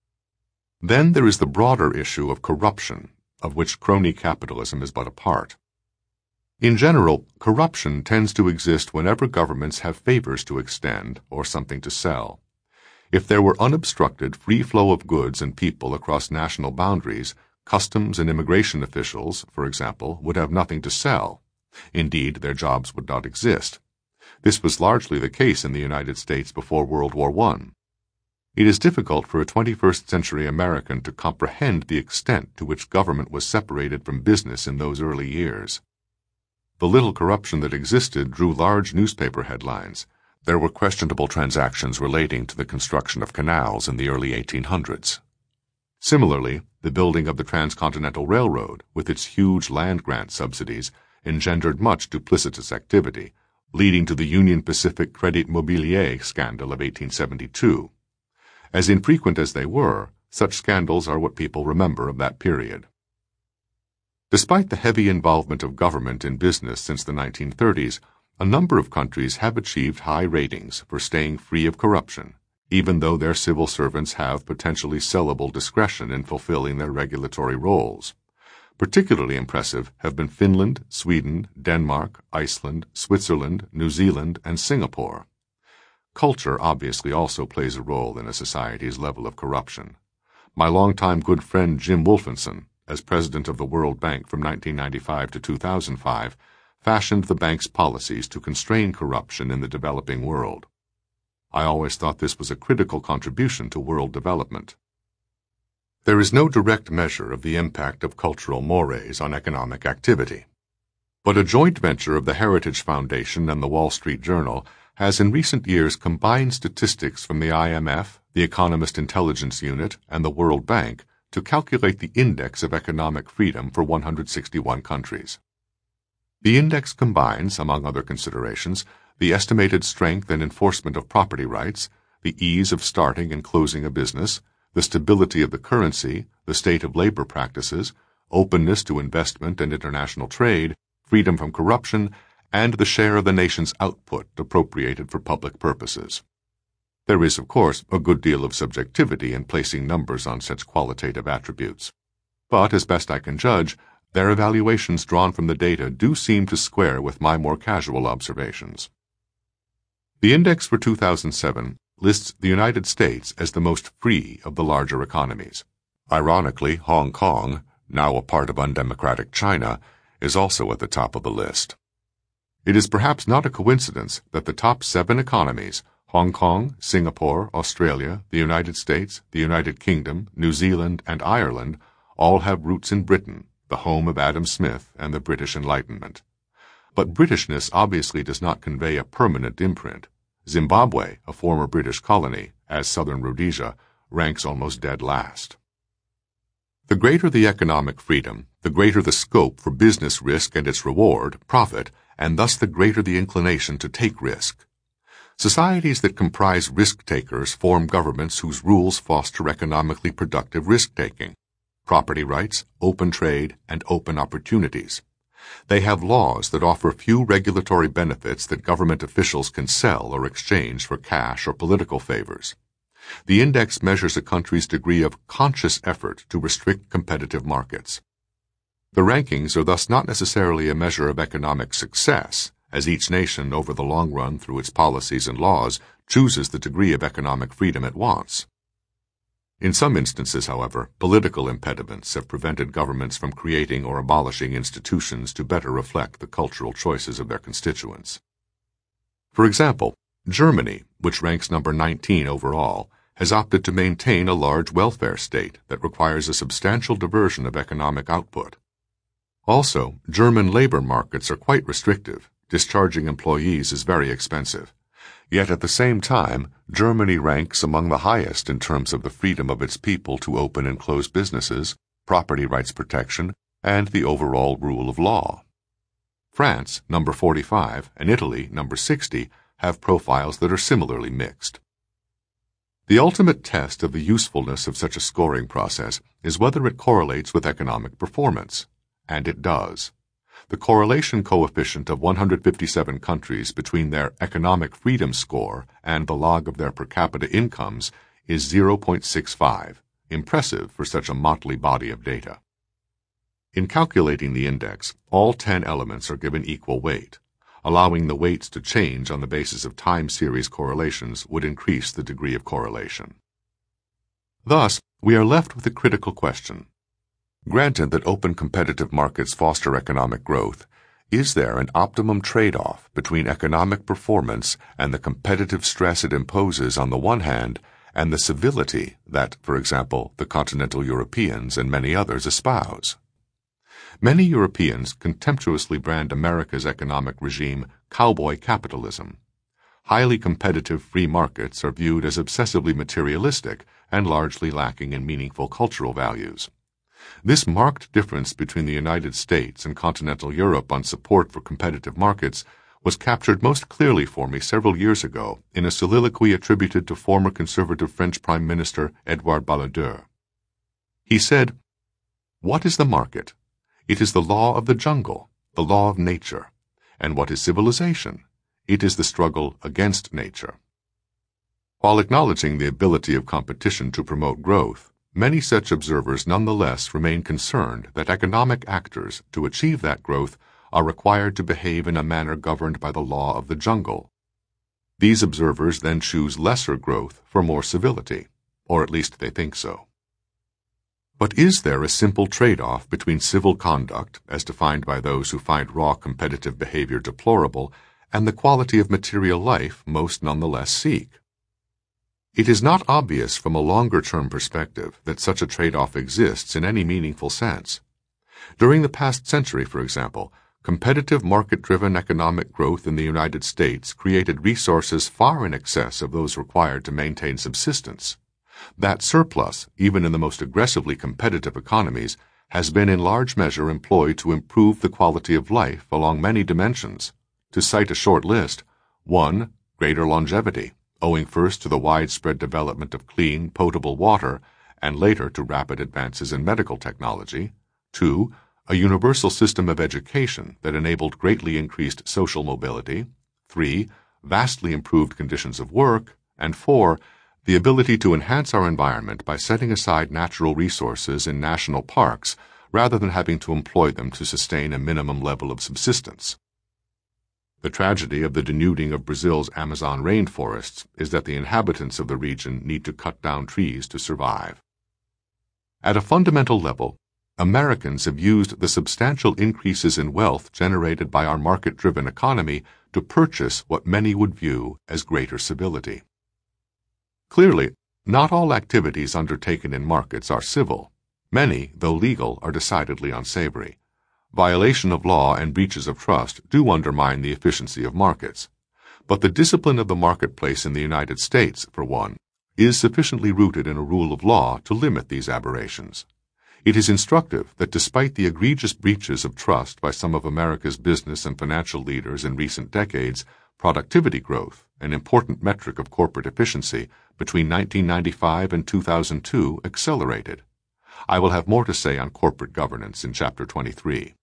Then there is the broader issue of corruption, of which crony capitalism is but a part. In general, corruption tends to exist whenever governments have favors to extend or something to sell. If there were unobstructed free flow of goods and people across national boundaries, customs and immigration officials, for example, would have nothing to sell. Indeed, their jobs would not exist. This was largely the case in the United States before World War One. It is difficult for a twenty-first century American to comprehend the extent to which government was separated from business in those early years. The little corruption that existed drew large newspaper headlines. There were questionable transactions relating to the construction of canals in the early eighteen hundreds. Similarly, the building of the Transcontinental Railroad, with its huge land grant subsidies, engendered much duplicitous activity, leading to the Union Pacific Credit Mobilier scandal of eighteen seventy-two. As infrequent as they were, such scandals are what people remember of that period. Despite the heavy involvement of government in business since the nineteen thirties, a number of countries have achieved high ratings for staying free of corruption, even though their civil servants have potentially sellable discretion in fulfilling their regulatory roles. Particularly impressive have been Finland, Sweden, Denmark, Iceland, Switzerland, New Zealand, and Singapore. Culture obviously also plays a role in a society's level of corruption. My longtime good friend Jim Wolfenson, as president of the World Bank from nineteen ninety-five to two thousand five, fashioned the bank's policies to constrain corruption in the developing world. I always thought this was a critical contribution to world development. There is no direct measure of the impact of cultural mores on economic activity. But a joint venture of the Heritage Foundation and the Wall Street Journal has in recent years combined statistics from the I M F, the Economist Intelligence Unit, and the World Bank to calculate the index of economic freedom for one hundred sixty-one countries. The index combines, among other considerations, the estimated strength and enforcement of property rights, the ease of starting and closing a business, the stability of the currency, the state of labor practices, openness to investment and international trade, freedom from corruption, and the share of the nation's output appropriated for public purposes. There is, of course, a good deal of subjectivity in placing numbers on such qualitative attributes. But, as best I can judge, their evaluations drawn from the data do seem to square with my more casual observations. The index for two thousand seven lists the United States as the most free of the larger economies. Ironically, Hong Kong, now a part of undemocratic China, is also at the top of the list. It is perhaps not a coincidence that the top seven economies, Hong Kong, Singapore, Australia, the United States, the United Kingdom, New Zealand, and Ireland, all have roots in Britain, the home of Adam Smith and the British Enlightenment. But Britishness obviously does not convey a permanent imprint. Zimbabwe, a former British colony, as southern Rhodesia, ranks almost dead last. The greater the economic freedom, the greater the scope for business risk and its reward, profit, and thus the greater the inclination to take risk. Societies that comprise risk-takers form governments whose rules foster economically productive risk-taking, property rights, open trade, and open opportunities. They have laws that offer few regulatory benefits that government officials can sell or exchange for cash or political favors. The index measures a country's degree of conscious effort to restrict competitive markets. The rankings are thus not necessarily a measure of economic success, as each nation over the long run through its policies and laws chooses the degree of economic freedom it wants. In some instances, however, political impediments have prevented governments from creating or abolishing institutions to better reflect the cultural choices of their constituents. For example, Germany, which ranks number nineteen overall, has opted to maintain a large welfare state that requires a substantial diversion of economic output. Also, German labor markets are quite restrictive. Discharging employees is very expensive. Yet at the same time, Germany ranks among the highest in terms of the freedom of its people to open and close businesses, property rights protection, and the overall rule of law. France, number forty-five, and Italy, number sixty, have profiles that are similarly mixed. The ultimate test of the usefulness of such a scoring process is whether it correlates with economic performance, and it does. The correlation coefficient of one hundred fifty-seven countries between their economic freedom score and the log of their per capita incomes is zero point six five, impressive for such a motley body of data. In calculating the index, all ten elements are given equal weight. Allowing the weights to change on the basis of time series correlations would increase the degree of correlation. Thus, we are left with a critical question. Granted that open competitive markets foster economic growth, is there an optimum trade-off between economic performance and the competitive stress it imposes on the one hand, and the civility that, for example, the continental Europeans and many others espouse? Many Europeans contemptuously brand America's economic regime cowboy capitalism. Highly competitive free markets are viewed as obsessively materialistic and largely lacking in meaningful cultural values. This marked difference between the United States and continental Europe on support for competitive markets was captured most clearly for me several years ago in a soliloquy attributed to former conservative French Prime Minister Edouard Balladur. He said, "What is the market? It is the law of the jungle, the law of nature. And what is civilization? It is the struggle against nature." While acknowledging the ability of competition to promote growth, many such observers nonetheless remain concerned that economic actors, to achieve that growth, are required to behave in a manner governed by the law of the jungle. These observers then choose lesser growth for more civility, or at least they think so. But is there a simple trade-off between civil conduct, as defined by those who find raw competitive behavior deplorable, and the quality of material life most nonetheless seek? It is not obvious from a longer-term perspective that such a trade-off exists in any meaningful sense. During the past century, for example, competitive market-driven economic growth in the United States created resources far in excess of those required to maintain subsistence. That surplus, even in the most aggressively competitive economies, has been in large measure employed to improve the quality of life along many dimensions. To cite a short list, one, greater longevity, owing first to the widespread development of clean, potable water, and later to rapid advances in medical technology. Two, a universal system of education that enabled greatly increased social mobility, three, vastly improved conditions of work, and four, the ability to enhance our environment by setting aside natural resources in national parks rather than having to employ them to sustain a minimum level of subsistence. The tragedy of the denuding of Brazil's Amazon rainforests is that the inhabitants of the region need to cut down trees to survive. At a fundamental level, Americans have used the substantial increases in wealth generated by our market-driven economy to purchase what many would view as greater civility. Clearly, not all activities undertaken in markets are civil. Many, though legal, are decidedly unsavory. Violation of law and breaches of trust do undermine the efficiency of markets. But the discipline of the marketplace in the United States, for one, is sufficiently rooted in a rule of law to limit these aberrations. It is instructive that despite the egregious breaches of trust by some of America's business and financial leaders in recent decades, productivity growth, an important metric of corporate efficiency, between nineteen ninety-five and two thousand two accelerated. I will have more to say on corporate governance in Chapter twenty-three.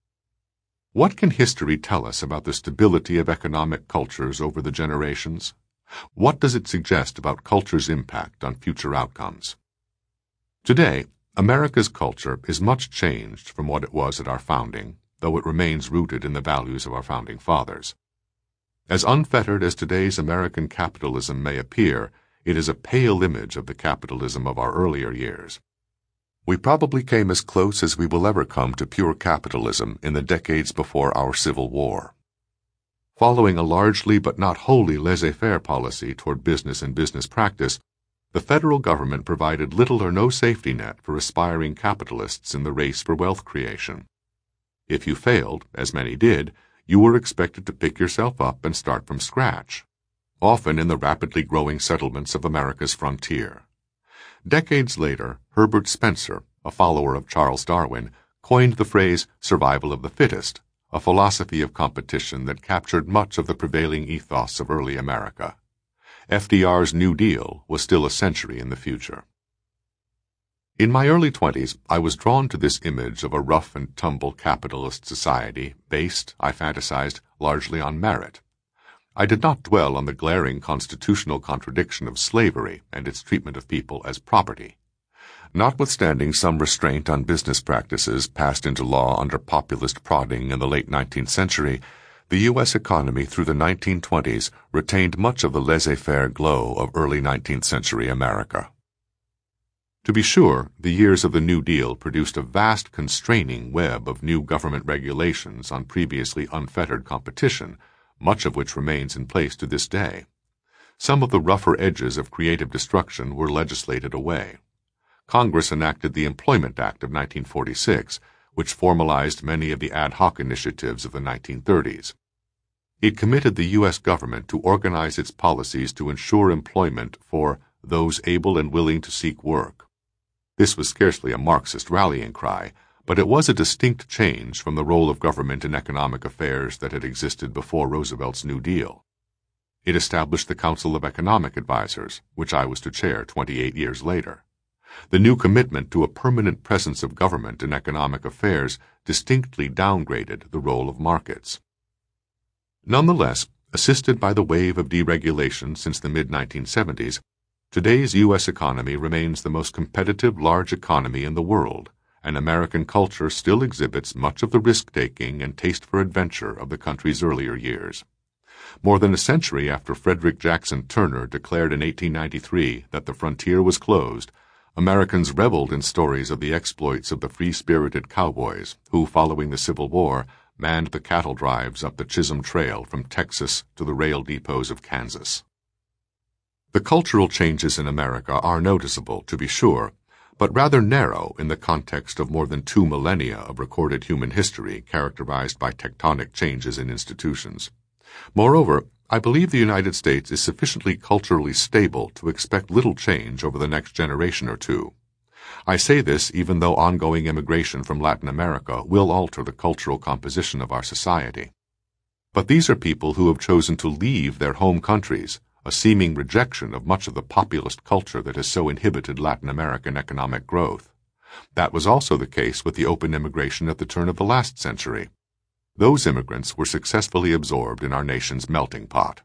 What can history tell us about the stability of economic cultures over the generations? What does it suggest about culture's impact on future outcomes? Today, America's culture is much changed from what it was at our founding, though it remains rooted in the values of our founding fathers. As unfettered as today's American capitalism may appear, it is a pale image of the capitalism of our earlier years. We probably came as close as we will ever come to pure capitalism in the decades before our Civil War. Following a largely but not wholly laissez-faire policy toward business and business practice, the federal government provided little or no safety net for aspiring capitalists in the race for wealth creation. If you failed, as many did, you were expected to pick yourself up and start from scratch, often in the rapidly growing settlements of America's frontier. Decades later, Herbert Spencer, a follower of Charles Darwin, coined the phrase survival of the fittest, a philosophy of competition that captured much of the prevailing ethos of early America. F D R's New Deal was still a century in the future. In my early twenties, I was drawn to this image of a rough-and-tumble capitalist society based, I fantasized, largely on merit. I did not dwell on the glaring constitutional contradiction of slavery and its treatment of people as property. Notwithstanding some restraint on business practices passed into law under populist prodding in the late nineteenth century, the U S economy through the nineteen twenties retained much of the laissez-faire glow of early nineteenth century America. To be sure, the years of the New Deal produced a vast constraining web of new government regulations on previously unfettered competition, much of which remains in place to this day. Some of the rougher edges of creative destruction were legislated away. Congress enacted the Employment Act of nineteen forty-six, which formalized many of the ad hoc initiatives of the nineteen thirties. It committed the U S government to organize its policies to ensure employment for those able and willing to seek work. This was scarcely a Marxist rallying cry, but it was a distinct change from the role of government in economic affairs that had existed before Roosevelt's New Deal. It established the Council of Economic Advisers, which I was to chair twenty-eight years later. The new commitment to a permanent presence of government in economic affairs distinctly downgraded the role of markets. Nonetheless, assisted by the wave of deregulation since the mid nineteen seventies, today's U S economy remains the most competitive large economy in the world, and American culture still exhibits much of the risk-taking and taste for adventure of the country's earlier years. More than a century after Frederick Jackson Turner declared in eighteen ninety-three that the frontier was closed, Americans reveled in stories of the exploits of the free-spirited cowboys who, following the Civil War, manned the cattle drives up the Chisholm Trail from Texas to the rail depots of Kansas. The cultural changes in America are noticeable, to be sure, but rather narrow in the context of more than two millennia of recorded human history characterized by tectonic changes in institutions. Moreover, I believe the United States is sufficiently culturally stable to expect little change over the next generation or two. I say this even though ongoing immigration from Latin America will alter the cultural composition of our society. But these are people who have chosen to leave their home countries, a seeming rejection of much of the populist culture that has so inhibited Latin American economic growth. That was also the case with the open immigration at the turn of the last century. Those immigrants were successfully absorbed in our nation's melting pot.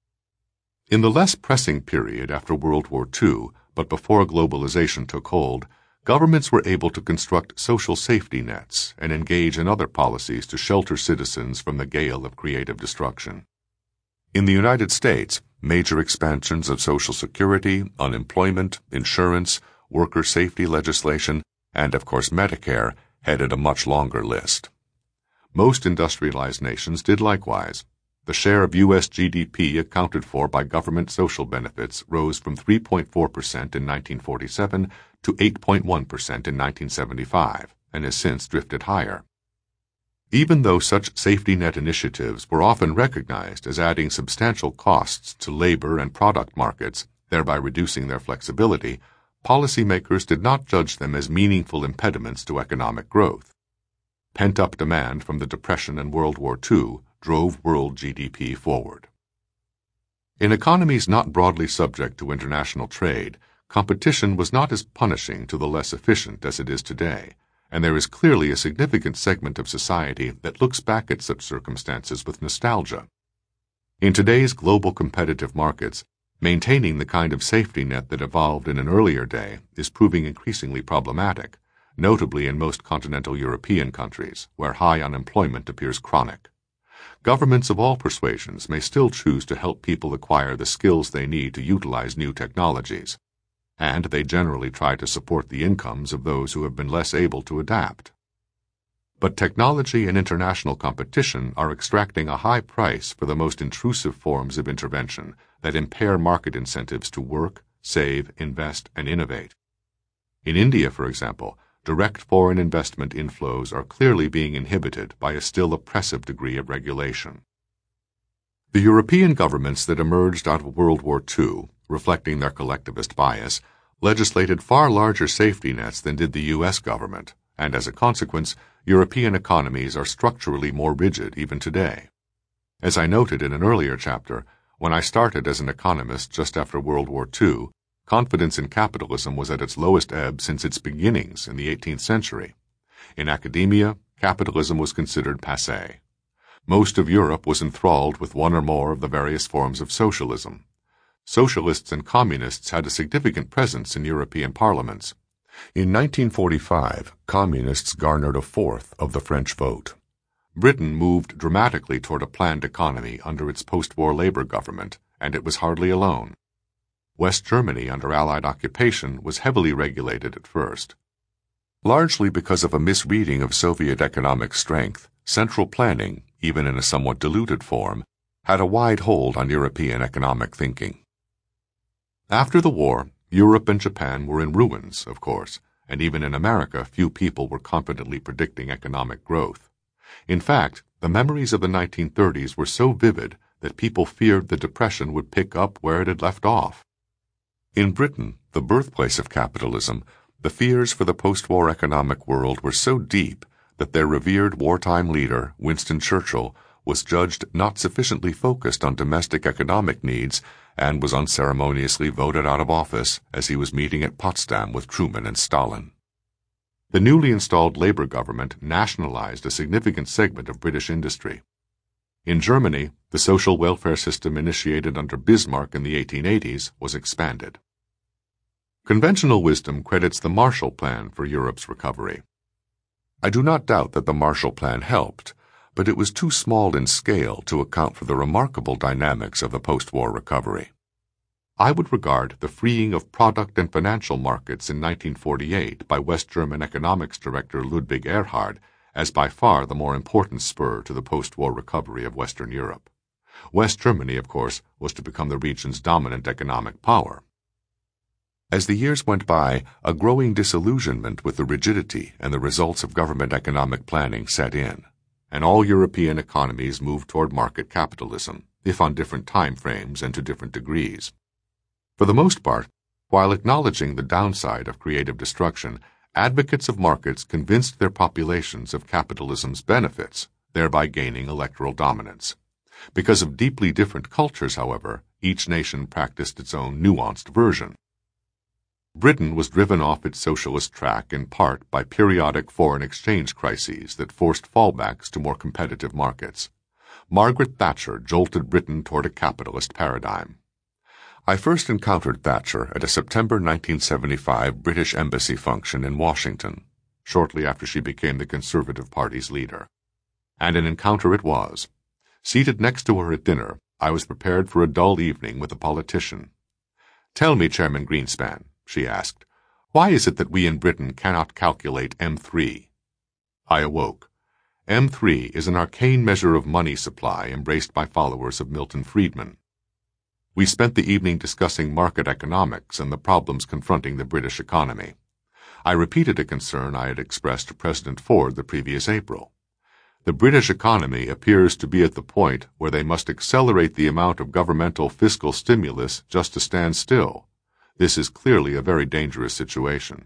In the less pressing period after World War Two, but before globalization took hold, governments were able to construct social safety nets and engage in other policies to shelter citizens from the gale of creative destruction. In the United States, major expansions of Social Security, unemployment, insurance, worker safety legislation, and of course Medicare headed a much longer list. Most industrialized nations did likewise. The share of U S G D P accounted for by government social benefits rose from three point four percent in nineteen forty-seven to eight point one percent in nineteen seventy-five, and has since drifted higher. Even though such safety net initiatives were often recognized as adding substantial costs to labor and product markets, thereby reducing their flexibility, policymakers did not judge them as meaningful impediments to economic growth. Pent-up demand from the Depression and World War Two drove world G D P forward. In economies not broadly subject to international trade, competition was not as punishing to the less efficient as it is today, and there is clearly a significant segment of society that looks back at such circumstances with nostalgia. In today's global competitive markets, maintaining the kind of safety net that evolved in an earlier day is proving increasingly problematic, notably in most continental European countries, where high unemployment appears chronic. Governments of all persuasions may still choose to help people acquire the skills they need to utilize new technologies, and they generally try to support the incomes of those who have been less able to adapt. But technology and international competition are extracting a high price for the most intrusive forms of intervention that impair market incentives to work, save, invest, and innovate. In India, for example, direct foreign investment inflows are clearly being inhibited by a still oppressive degree of regulation. The European governments that emerged out of World War Two, reflecting their collectivist bias, legislated far larger safety nets than did the U S government, and as a consequence, European economies are structurally more rigid even today. As I noted in an earlier chapter, when I started as an economist just after World War Two, confidence in capitalism was at its lowest ebb since its beginnings in the eighteenth century. In academia, capitalism was considered passé. Most of Europe was enthralled with one or more of the various forms of socialism. Socialists and communists had a significant presence in European parliaments. In nineteen forty-five, communists garnered a fourth of the French vote. Britain moved dramatically toward a planned economy under its post-war labor government, and it was hardly alone. West Germany under Allied occupation was heavily regulated at first. Largely because of a misreading of Soviet economic strength, central planning, even in a somewhat diluted form, had a wide hold on European economic thinking. After the war, Europe and Japan were in ruins, of course, and even in America few people were confidently predicting economic growth. In fact, the memories of the nineteen thirties were so vivid that people feared the Depression would pick up where it had left off. In Britain, the birthplace of capitalism, the fears for the post-war economic world were so deep that their revered wartime leader, Winston Churchill, was judged not sufficiently focused on domestic economic needs and was unceremoniously voted out of office as he was meeting at Potsdam with Truman and Stalin. The newly installed Labour government nationalized a significant segment of British industry. In Germany, the social welfare system initiated under Bismarck in the eighteen eighties was expanded. Conventional wisdom credits the Marshall Plan for Europe's recovery. I do not doubt that the Marshall Plan helped, but it was too small in scale to account for the remarkable dynamics of the post-war recovery. I would regard the freeing of product and financial markets in nineteen forty-eight by West German economics director Ludwig Erhard as by far the more important spur to the post-war recovery of Western Europe. West Germany, of course, was to become the region's dominant economic power. As the years went by, a growing disillusionment with the rigidity and the results of government economic planning set in, and all European economies moved toward market capitalism, if on different time frames and to different degrees. For the most part, while acknowledging the downside of creative destruction, advocates of markets convinced their populations of capitalism's benefits, thereby gaining electoral dominance. Because of deeply different cultures, however, each nation practiced its own nuanced version. Britain was driven off its socialist track in part by periodic foreign exchange crises that forced fallbacks to more competitive markets. Margaret Thatcher jolted Britain toward a capitalist paradigm. I first encountered Thatcher at a September nineteen seventy-five British Embassy function in Washington, shortly after she became the Conservative Party's leader. And an encounter it was. Seated next to her at dinner, I was prepared for a dull evening with a politician. "Tell me, Chairman Greenspan," she asked, "why is it that we in Britain cannot calculate M three? I awoke. M three is an arcane measure of money supply embraced by followers of Milton Friedman. We spent the evening discussing market economics and the problems confronting the British economy. I repeated a concern I had expressed to President Ford the previous April. The British economy appears to be at the point where they must accelerate the amount of governmental fiscal stimulus just to stand still. This is clearly a very dangerous situation."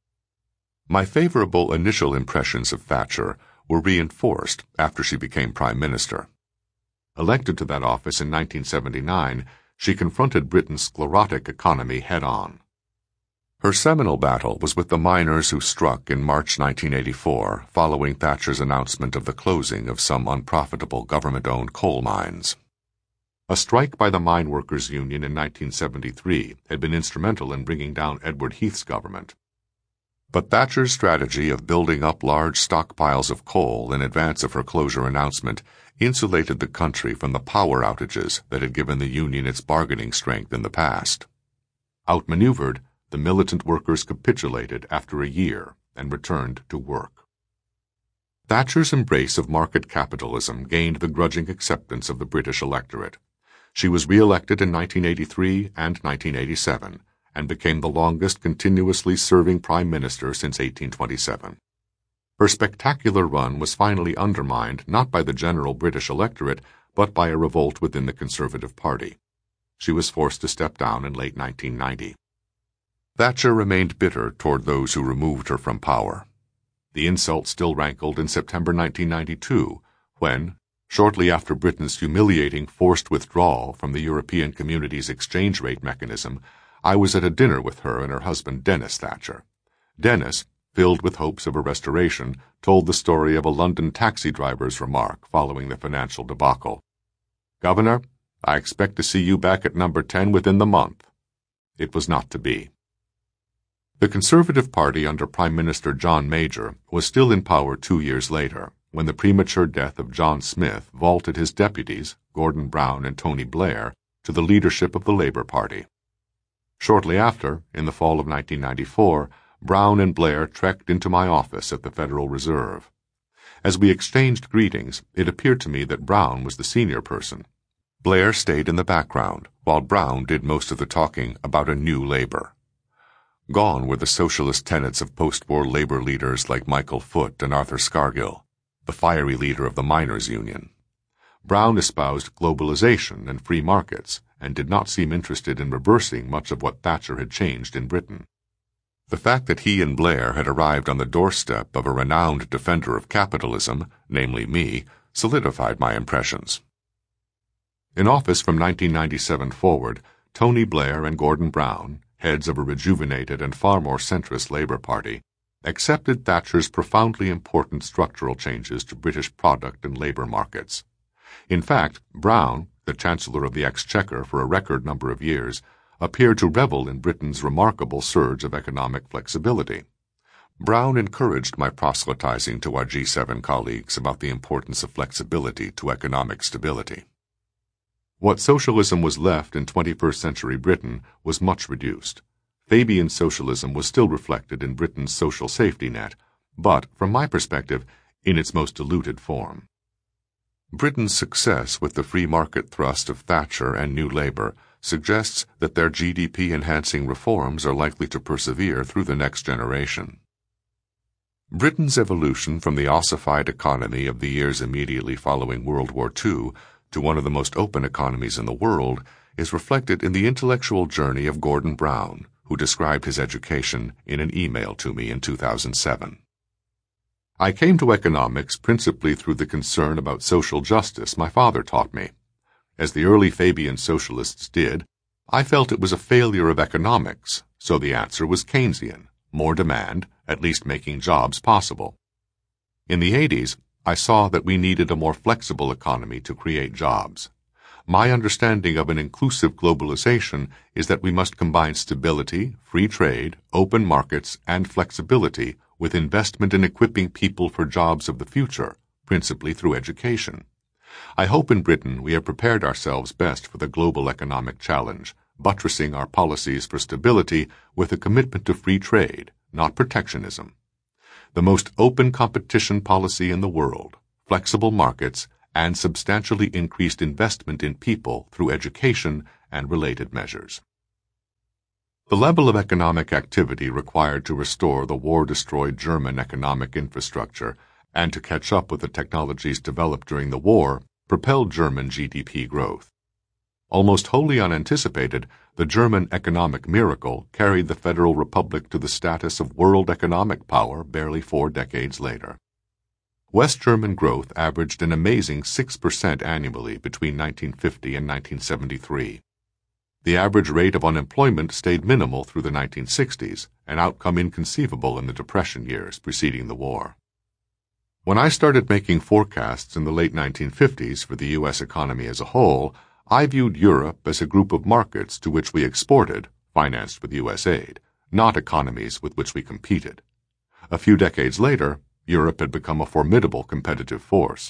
My favorable initial impressions of Thatcher were reinforced after she became Prime Minister. Elected to that office in nineteen seventy-nine, she confronted Britain's sclerotic economy head-on. Her seminal battle was with the miners who struck in March nineteen eighty-four following Thatcher's announcement of the closing of some unprofitable government-owned coal mines. A strike by the Mine Workers' Union in nineteen seventy-three had been instrumental in bringing down Edward Heath's government. But Thatcher's strategy of building up large stockpiles of coal in advance of her closure announcement insulated the country from the power outages that had given the Union its bargaining strength in the past. Outmaneuvered, the militant workers capitulated after a year and returned to work. Thatcher's embrace of market capitalism gained the grudging acceptance of the British electorate. She was re-elected in nineteen eighty-three and nineteen eighty-seven, and became the longest continuously serving Prime Minister since eighteen twenty-seven. Her spectacular run was finally undermined not by the general British electorate, but by a revolt within the Conservative Party. She was forced to step down in late nineteen ninety. Thatcher remained bitter toward those who removed her from power. The insult still rankled in September nineteen ninety-two, when, shortly after Britain's humiliating forced withdrawal from the European Community's exchange rate mechanism, I was at a dinner with her and her husband Denis Thatcher. Denis, filled with hopes of a restoration, told the story of a London taxi driver's remark following the financial debacle. "Governor, I expect to see you back at number ten within the month." It was not to be. The Conservative Party under Prime Minister John Major was still in power two years later, when the premature death of John Smith vaulted his deputies, Gordon Brown and Tony Blair, to the leadership of the Labour Party. Shortly after, in the fall of nineteen ninety-four, Brown and Blair trekked into my office at the Federal Reserve. As we exchanged greetings, it appeared to me that Brown was the senior person. Blair stayed in the background, while Brown did most of the talking about a new labor. Gone were the socialist tenets of post-war labor leaders like Michael Foot and Arthur Scargill, the fiery leader of the Miners' Union. Brown espoused globalization and free markets, and did not seem interested in reversing much of what Thatcher had changed in Britain. The fact that he and Blair had arrived on the doorstep of a renowned defender of capitalism, namely me, solidified my impressions. In office from nineteen ninety-seven forward, Tony Blair and Gordon Brown, heads of a rejuvenated and far more centrist Labour Party, accepted Thatcher's profoundly important structural changes to British product and labour markets. In fact, Brown, the Chancellor of the Exchequer for a record number of years, appeared to revel in Britain's remarkable surge of economic flexibility. Brown encouraged my proselytizing to our G seven colleagues about the importance of flexibility to economic stability. What socialism was left in twenty-first century Britain was much reduced. Fabian socialism was still reflected in Britain's social safety net, but, from my perspective, in its most diluted form. Britain's success with the free market thrust of Thatcher and New Labour suggests that their G D P-enhancing reforms are likely to persevere through the next generation. Britain's evolution from the ossified economy of the years immediately following World War Two to one of the most open economies in the world is reflected in the intellectual journey of Gordon Brown, who described his education in an email to me in two thousand seven. I came to economics principally through the concern about social justice my father taught me. As the early Fabian socialists did, I felt it was a failure of economics, So the answer was Keynesian: more demand, at least making jobs possible. In the eighties, I saw that we needed a more flexible economy to create jobs. My understanding of an inclusive globalization is that we must combine stability, free trade, open markets, and flexibility with investment in equipping people for jobs of the future, principally through education. I hope in Britain we have prepared ourselves best for the global economic challenge, buttressing our policies for stability with a commitment to free trade, not protectionism. The most open competition policy in the world, flexible markets, and substantially increased investment in people through education and related measures. The level of economic activity required to restore the war-destroyed German economic infrastructure and to catch up with the technologies developed during the war propelled German G D P growth. Almost wholly unanticipated, the German economic miracle carried the Federal Republic to the status of world economic power barely four decades later. West German growth averaged an amazing six percent annually between nineteen fifty and nineteen seventy-three. The average rate of unemployment stayed minimal through the nineteen sixties, an outcome inconceivable in the Depression years preceding the war. When I started making forecasts in the late nineteen fifties for the U S economy as a whole, I viewed Europe as a group of markets to which we exported, financed with U S aid, not economies with which we competed. A few decades later, Europe had become a formidable competitive force.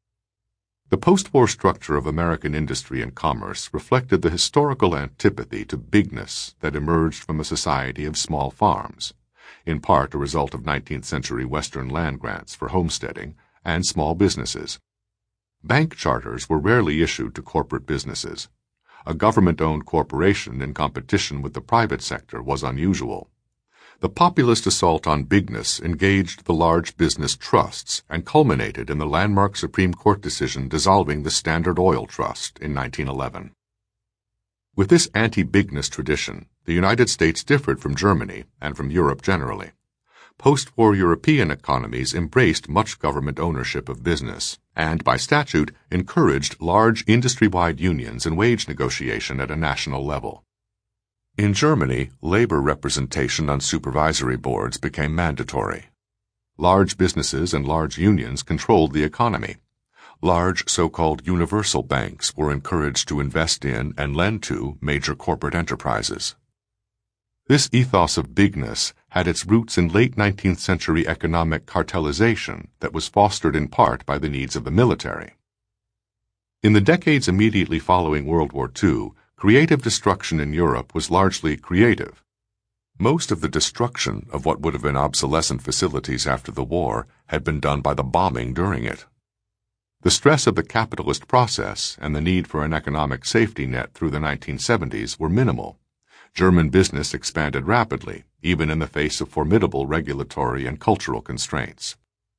The post-war structure of American industry and commerce reflected the historical antipathy to bigness that emerged from a society of small farms, in part a result of nineteenth century Western land grants for homesteading and small businesses. Bank charters were rarely issued to corporate businesses. A government-owned corporation in competition with the private sector was unusual. The populist assault on bigness engaged the large business trusts and culminated in the landmark Supreme Court decision dissolving the Standard Oil Trust in nineteen eleven. With this anti-bigness tradition, the United States differed from Germany and from Europe generally. Post-war European economies embraced much government ownership of business and, by statute, encouraged large industry-wide unions and wage negotiation at a national level. In Germany, labor representation on supervisory boards became mandatory. Large businesses and large unions controlled the economy. Large so-called universal banks were encouraged to invest in and lend to major corporate enterprises. This ethos of bigness had its roots in late nineteenth century economic cartelization that was fostered in part by the needs of the military. In the decades immediately following World War Two, creative destruction in Europe was largely creative. Most of the destruction of what would have been obsolescent facilities after the war had been done by the bombing during it. The stress of the capitalist process and the need for an economic safety net through the nineteen seventies were minimal. German business expanded rapidly, even in the face of formidable regulatory and cultural constraints.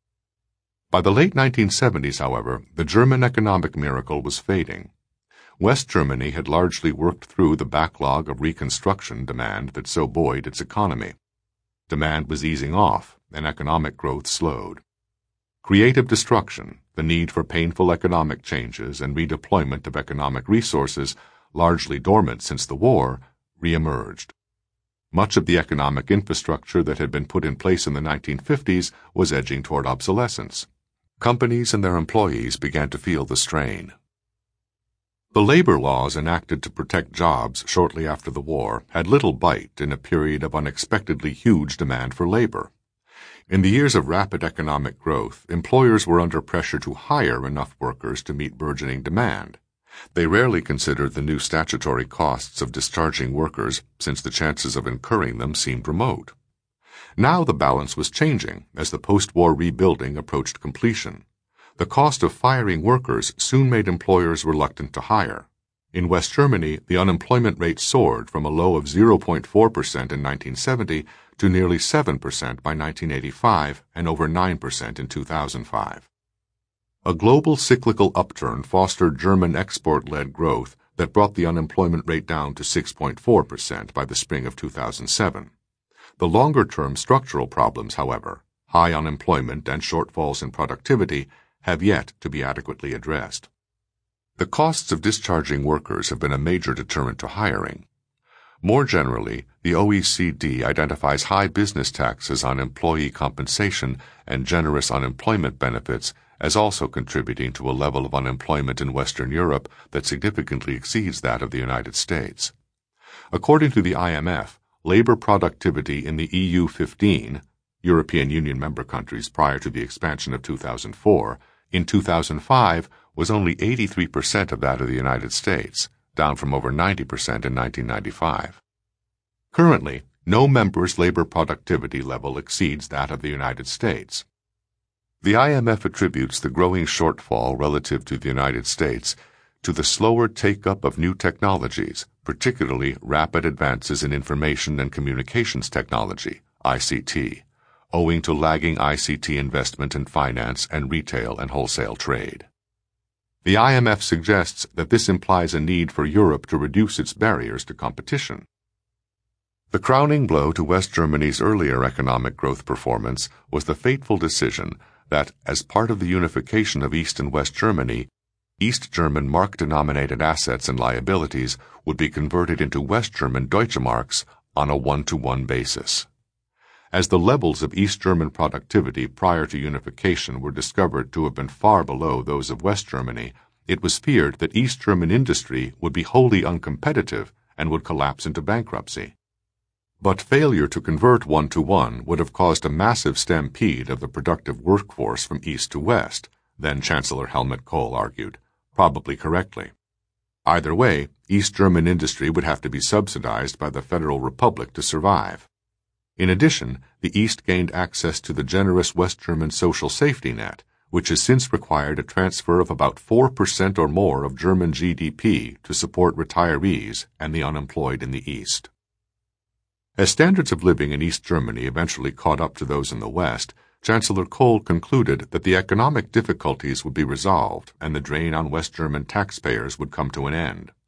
By the late nineteen seventies, however, the German economic miracle was fading. West Germany had largely worked through the backlog of reconstruction demand that so buoyed its economy. Demand was easing off, and economic growth slowed. Creative destruction, the need for painful economic changes and redeployment of economic resources, largely dormant since the war, re-emerged. Much of the economic infrastructure that had been put in place in the nineteen fifties was edging toward obsolescence. Companies and their employees began to feel the strain. The labor laws enacted to protect jobs shortly after the war had little bite in a period of unexpectedly huge demand for labor. In the years of rapid economic growth, employers were under pressure to hire enough workers to meet burgeoning demand. They rarely considered the new statutory costs of discharging workers, since the chances of incurring them seemed remote. Now the balance was changing as the post-war rebuilding approached completion. The cost of firing workers soon made employers reluctant to hire. In West Germany, the unemployment rate soared from a low of zero point four percent in nineteen seventy to nearly seven percent by nineteen eighty-five and over nine percent in two thousand five. A global cyclical upturn fostered German export-led growth that brought the unemployment rate down to six point four percent by the spring of two thousand seven. The longer-term structural problems, however, high unemployment and shortfalls in productivity, have yet to be adequately addressed. The costs of discharging workers have been a major deterrent to hiring. More generally, the O E C D identifies high business taxes on employee compensation and generous unemployment benefits as also contributing to a level of unemployment in Western Europe that significantly exceeds that of the United States. According to the I M F, labor productivity in the E U fifteen, European Union member countries prior to the expansion of two thousand four, in two thousand five was only eighty-three percent of that of the United States, down from over ninety percent in nineteen ninety-five. Currently, no member's labor productivity level exceeds that of the United States. The I M F attributes the growing shortfall relative to the United States to the slower take-up of new technologies, particularly rapid advances in information and communications technology, I C T, owing to lagging I C T investment in finance and retail and wholesale trade. The I M F suggests that this implies a need for Europe to reduce its barriers to competition. The crowning blow to West Germany's earlier economic growth performance was the fateful decision that, as part of the unification of East and West Germany, East German mark-denominated assets and liabilities would be converted into West German Deutsche Marks on a one-to-one basis. As the levels of East German productivity prior to unification were discovered to have been far below those of West Germany, it was feared that East German industry would be wholly uncompetitive and would collapse into bankruptcy. But failure to convert one-to-one would have caused a massive stampede of the productive workforce from east to west, then Chancellor Helmut Kohl argued, probably correctly. Either way, East German industry would have to be subsidized by the Federal Republic to survive. In addition, the East gained access to the generous West German social safety net, which has since required a transfer of about four percent or more of German G D P to support retirees and the unemployed in the East. As standards of living in East Germany eventually caught up to those in the West, Chancellor Kohl concluded that the economic difficulties would be resolved and the drain on West German taxpayers would come to an end.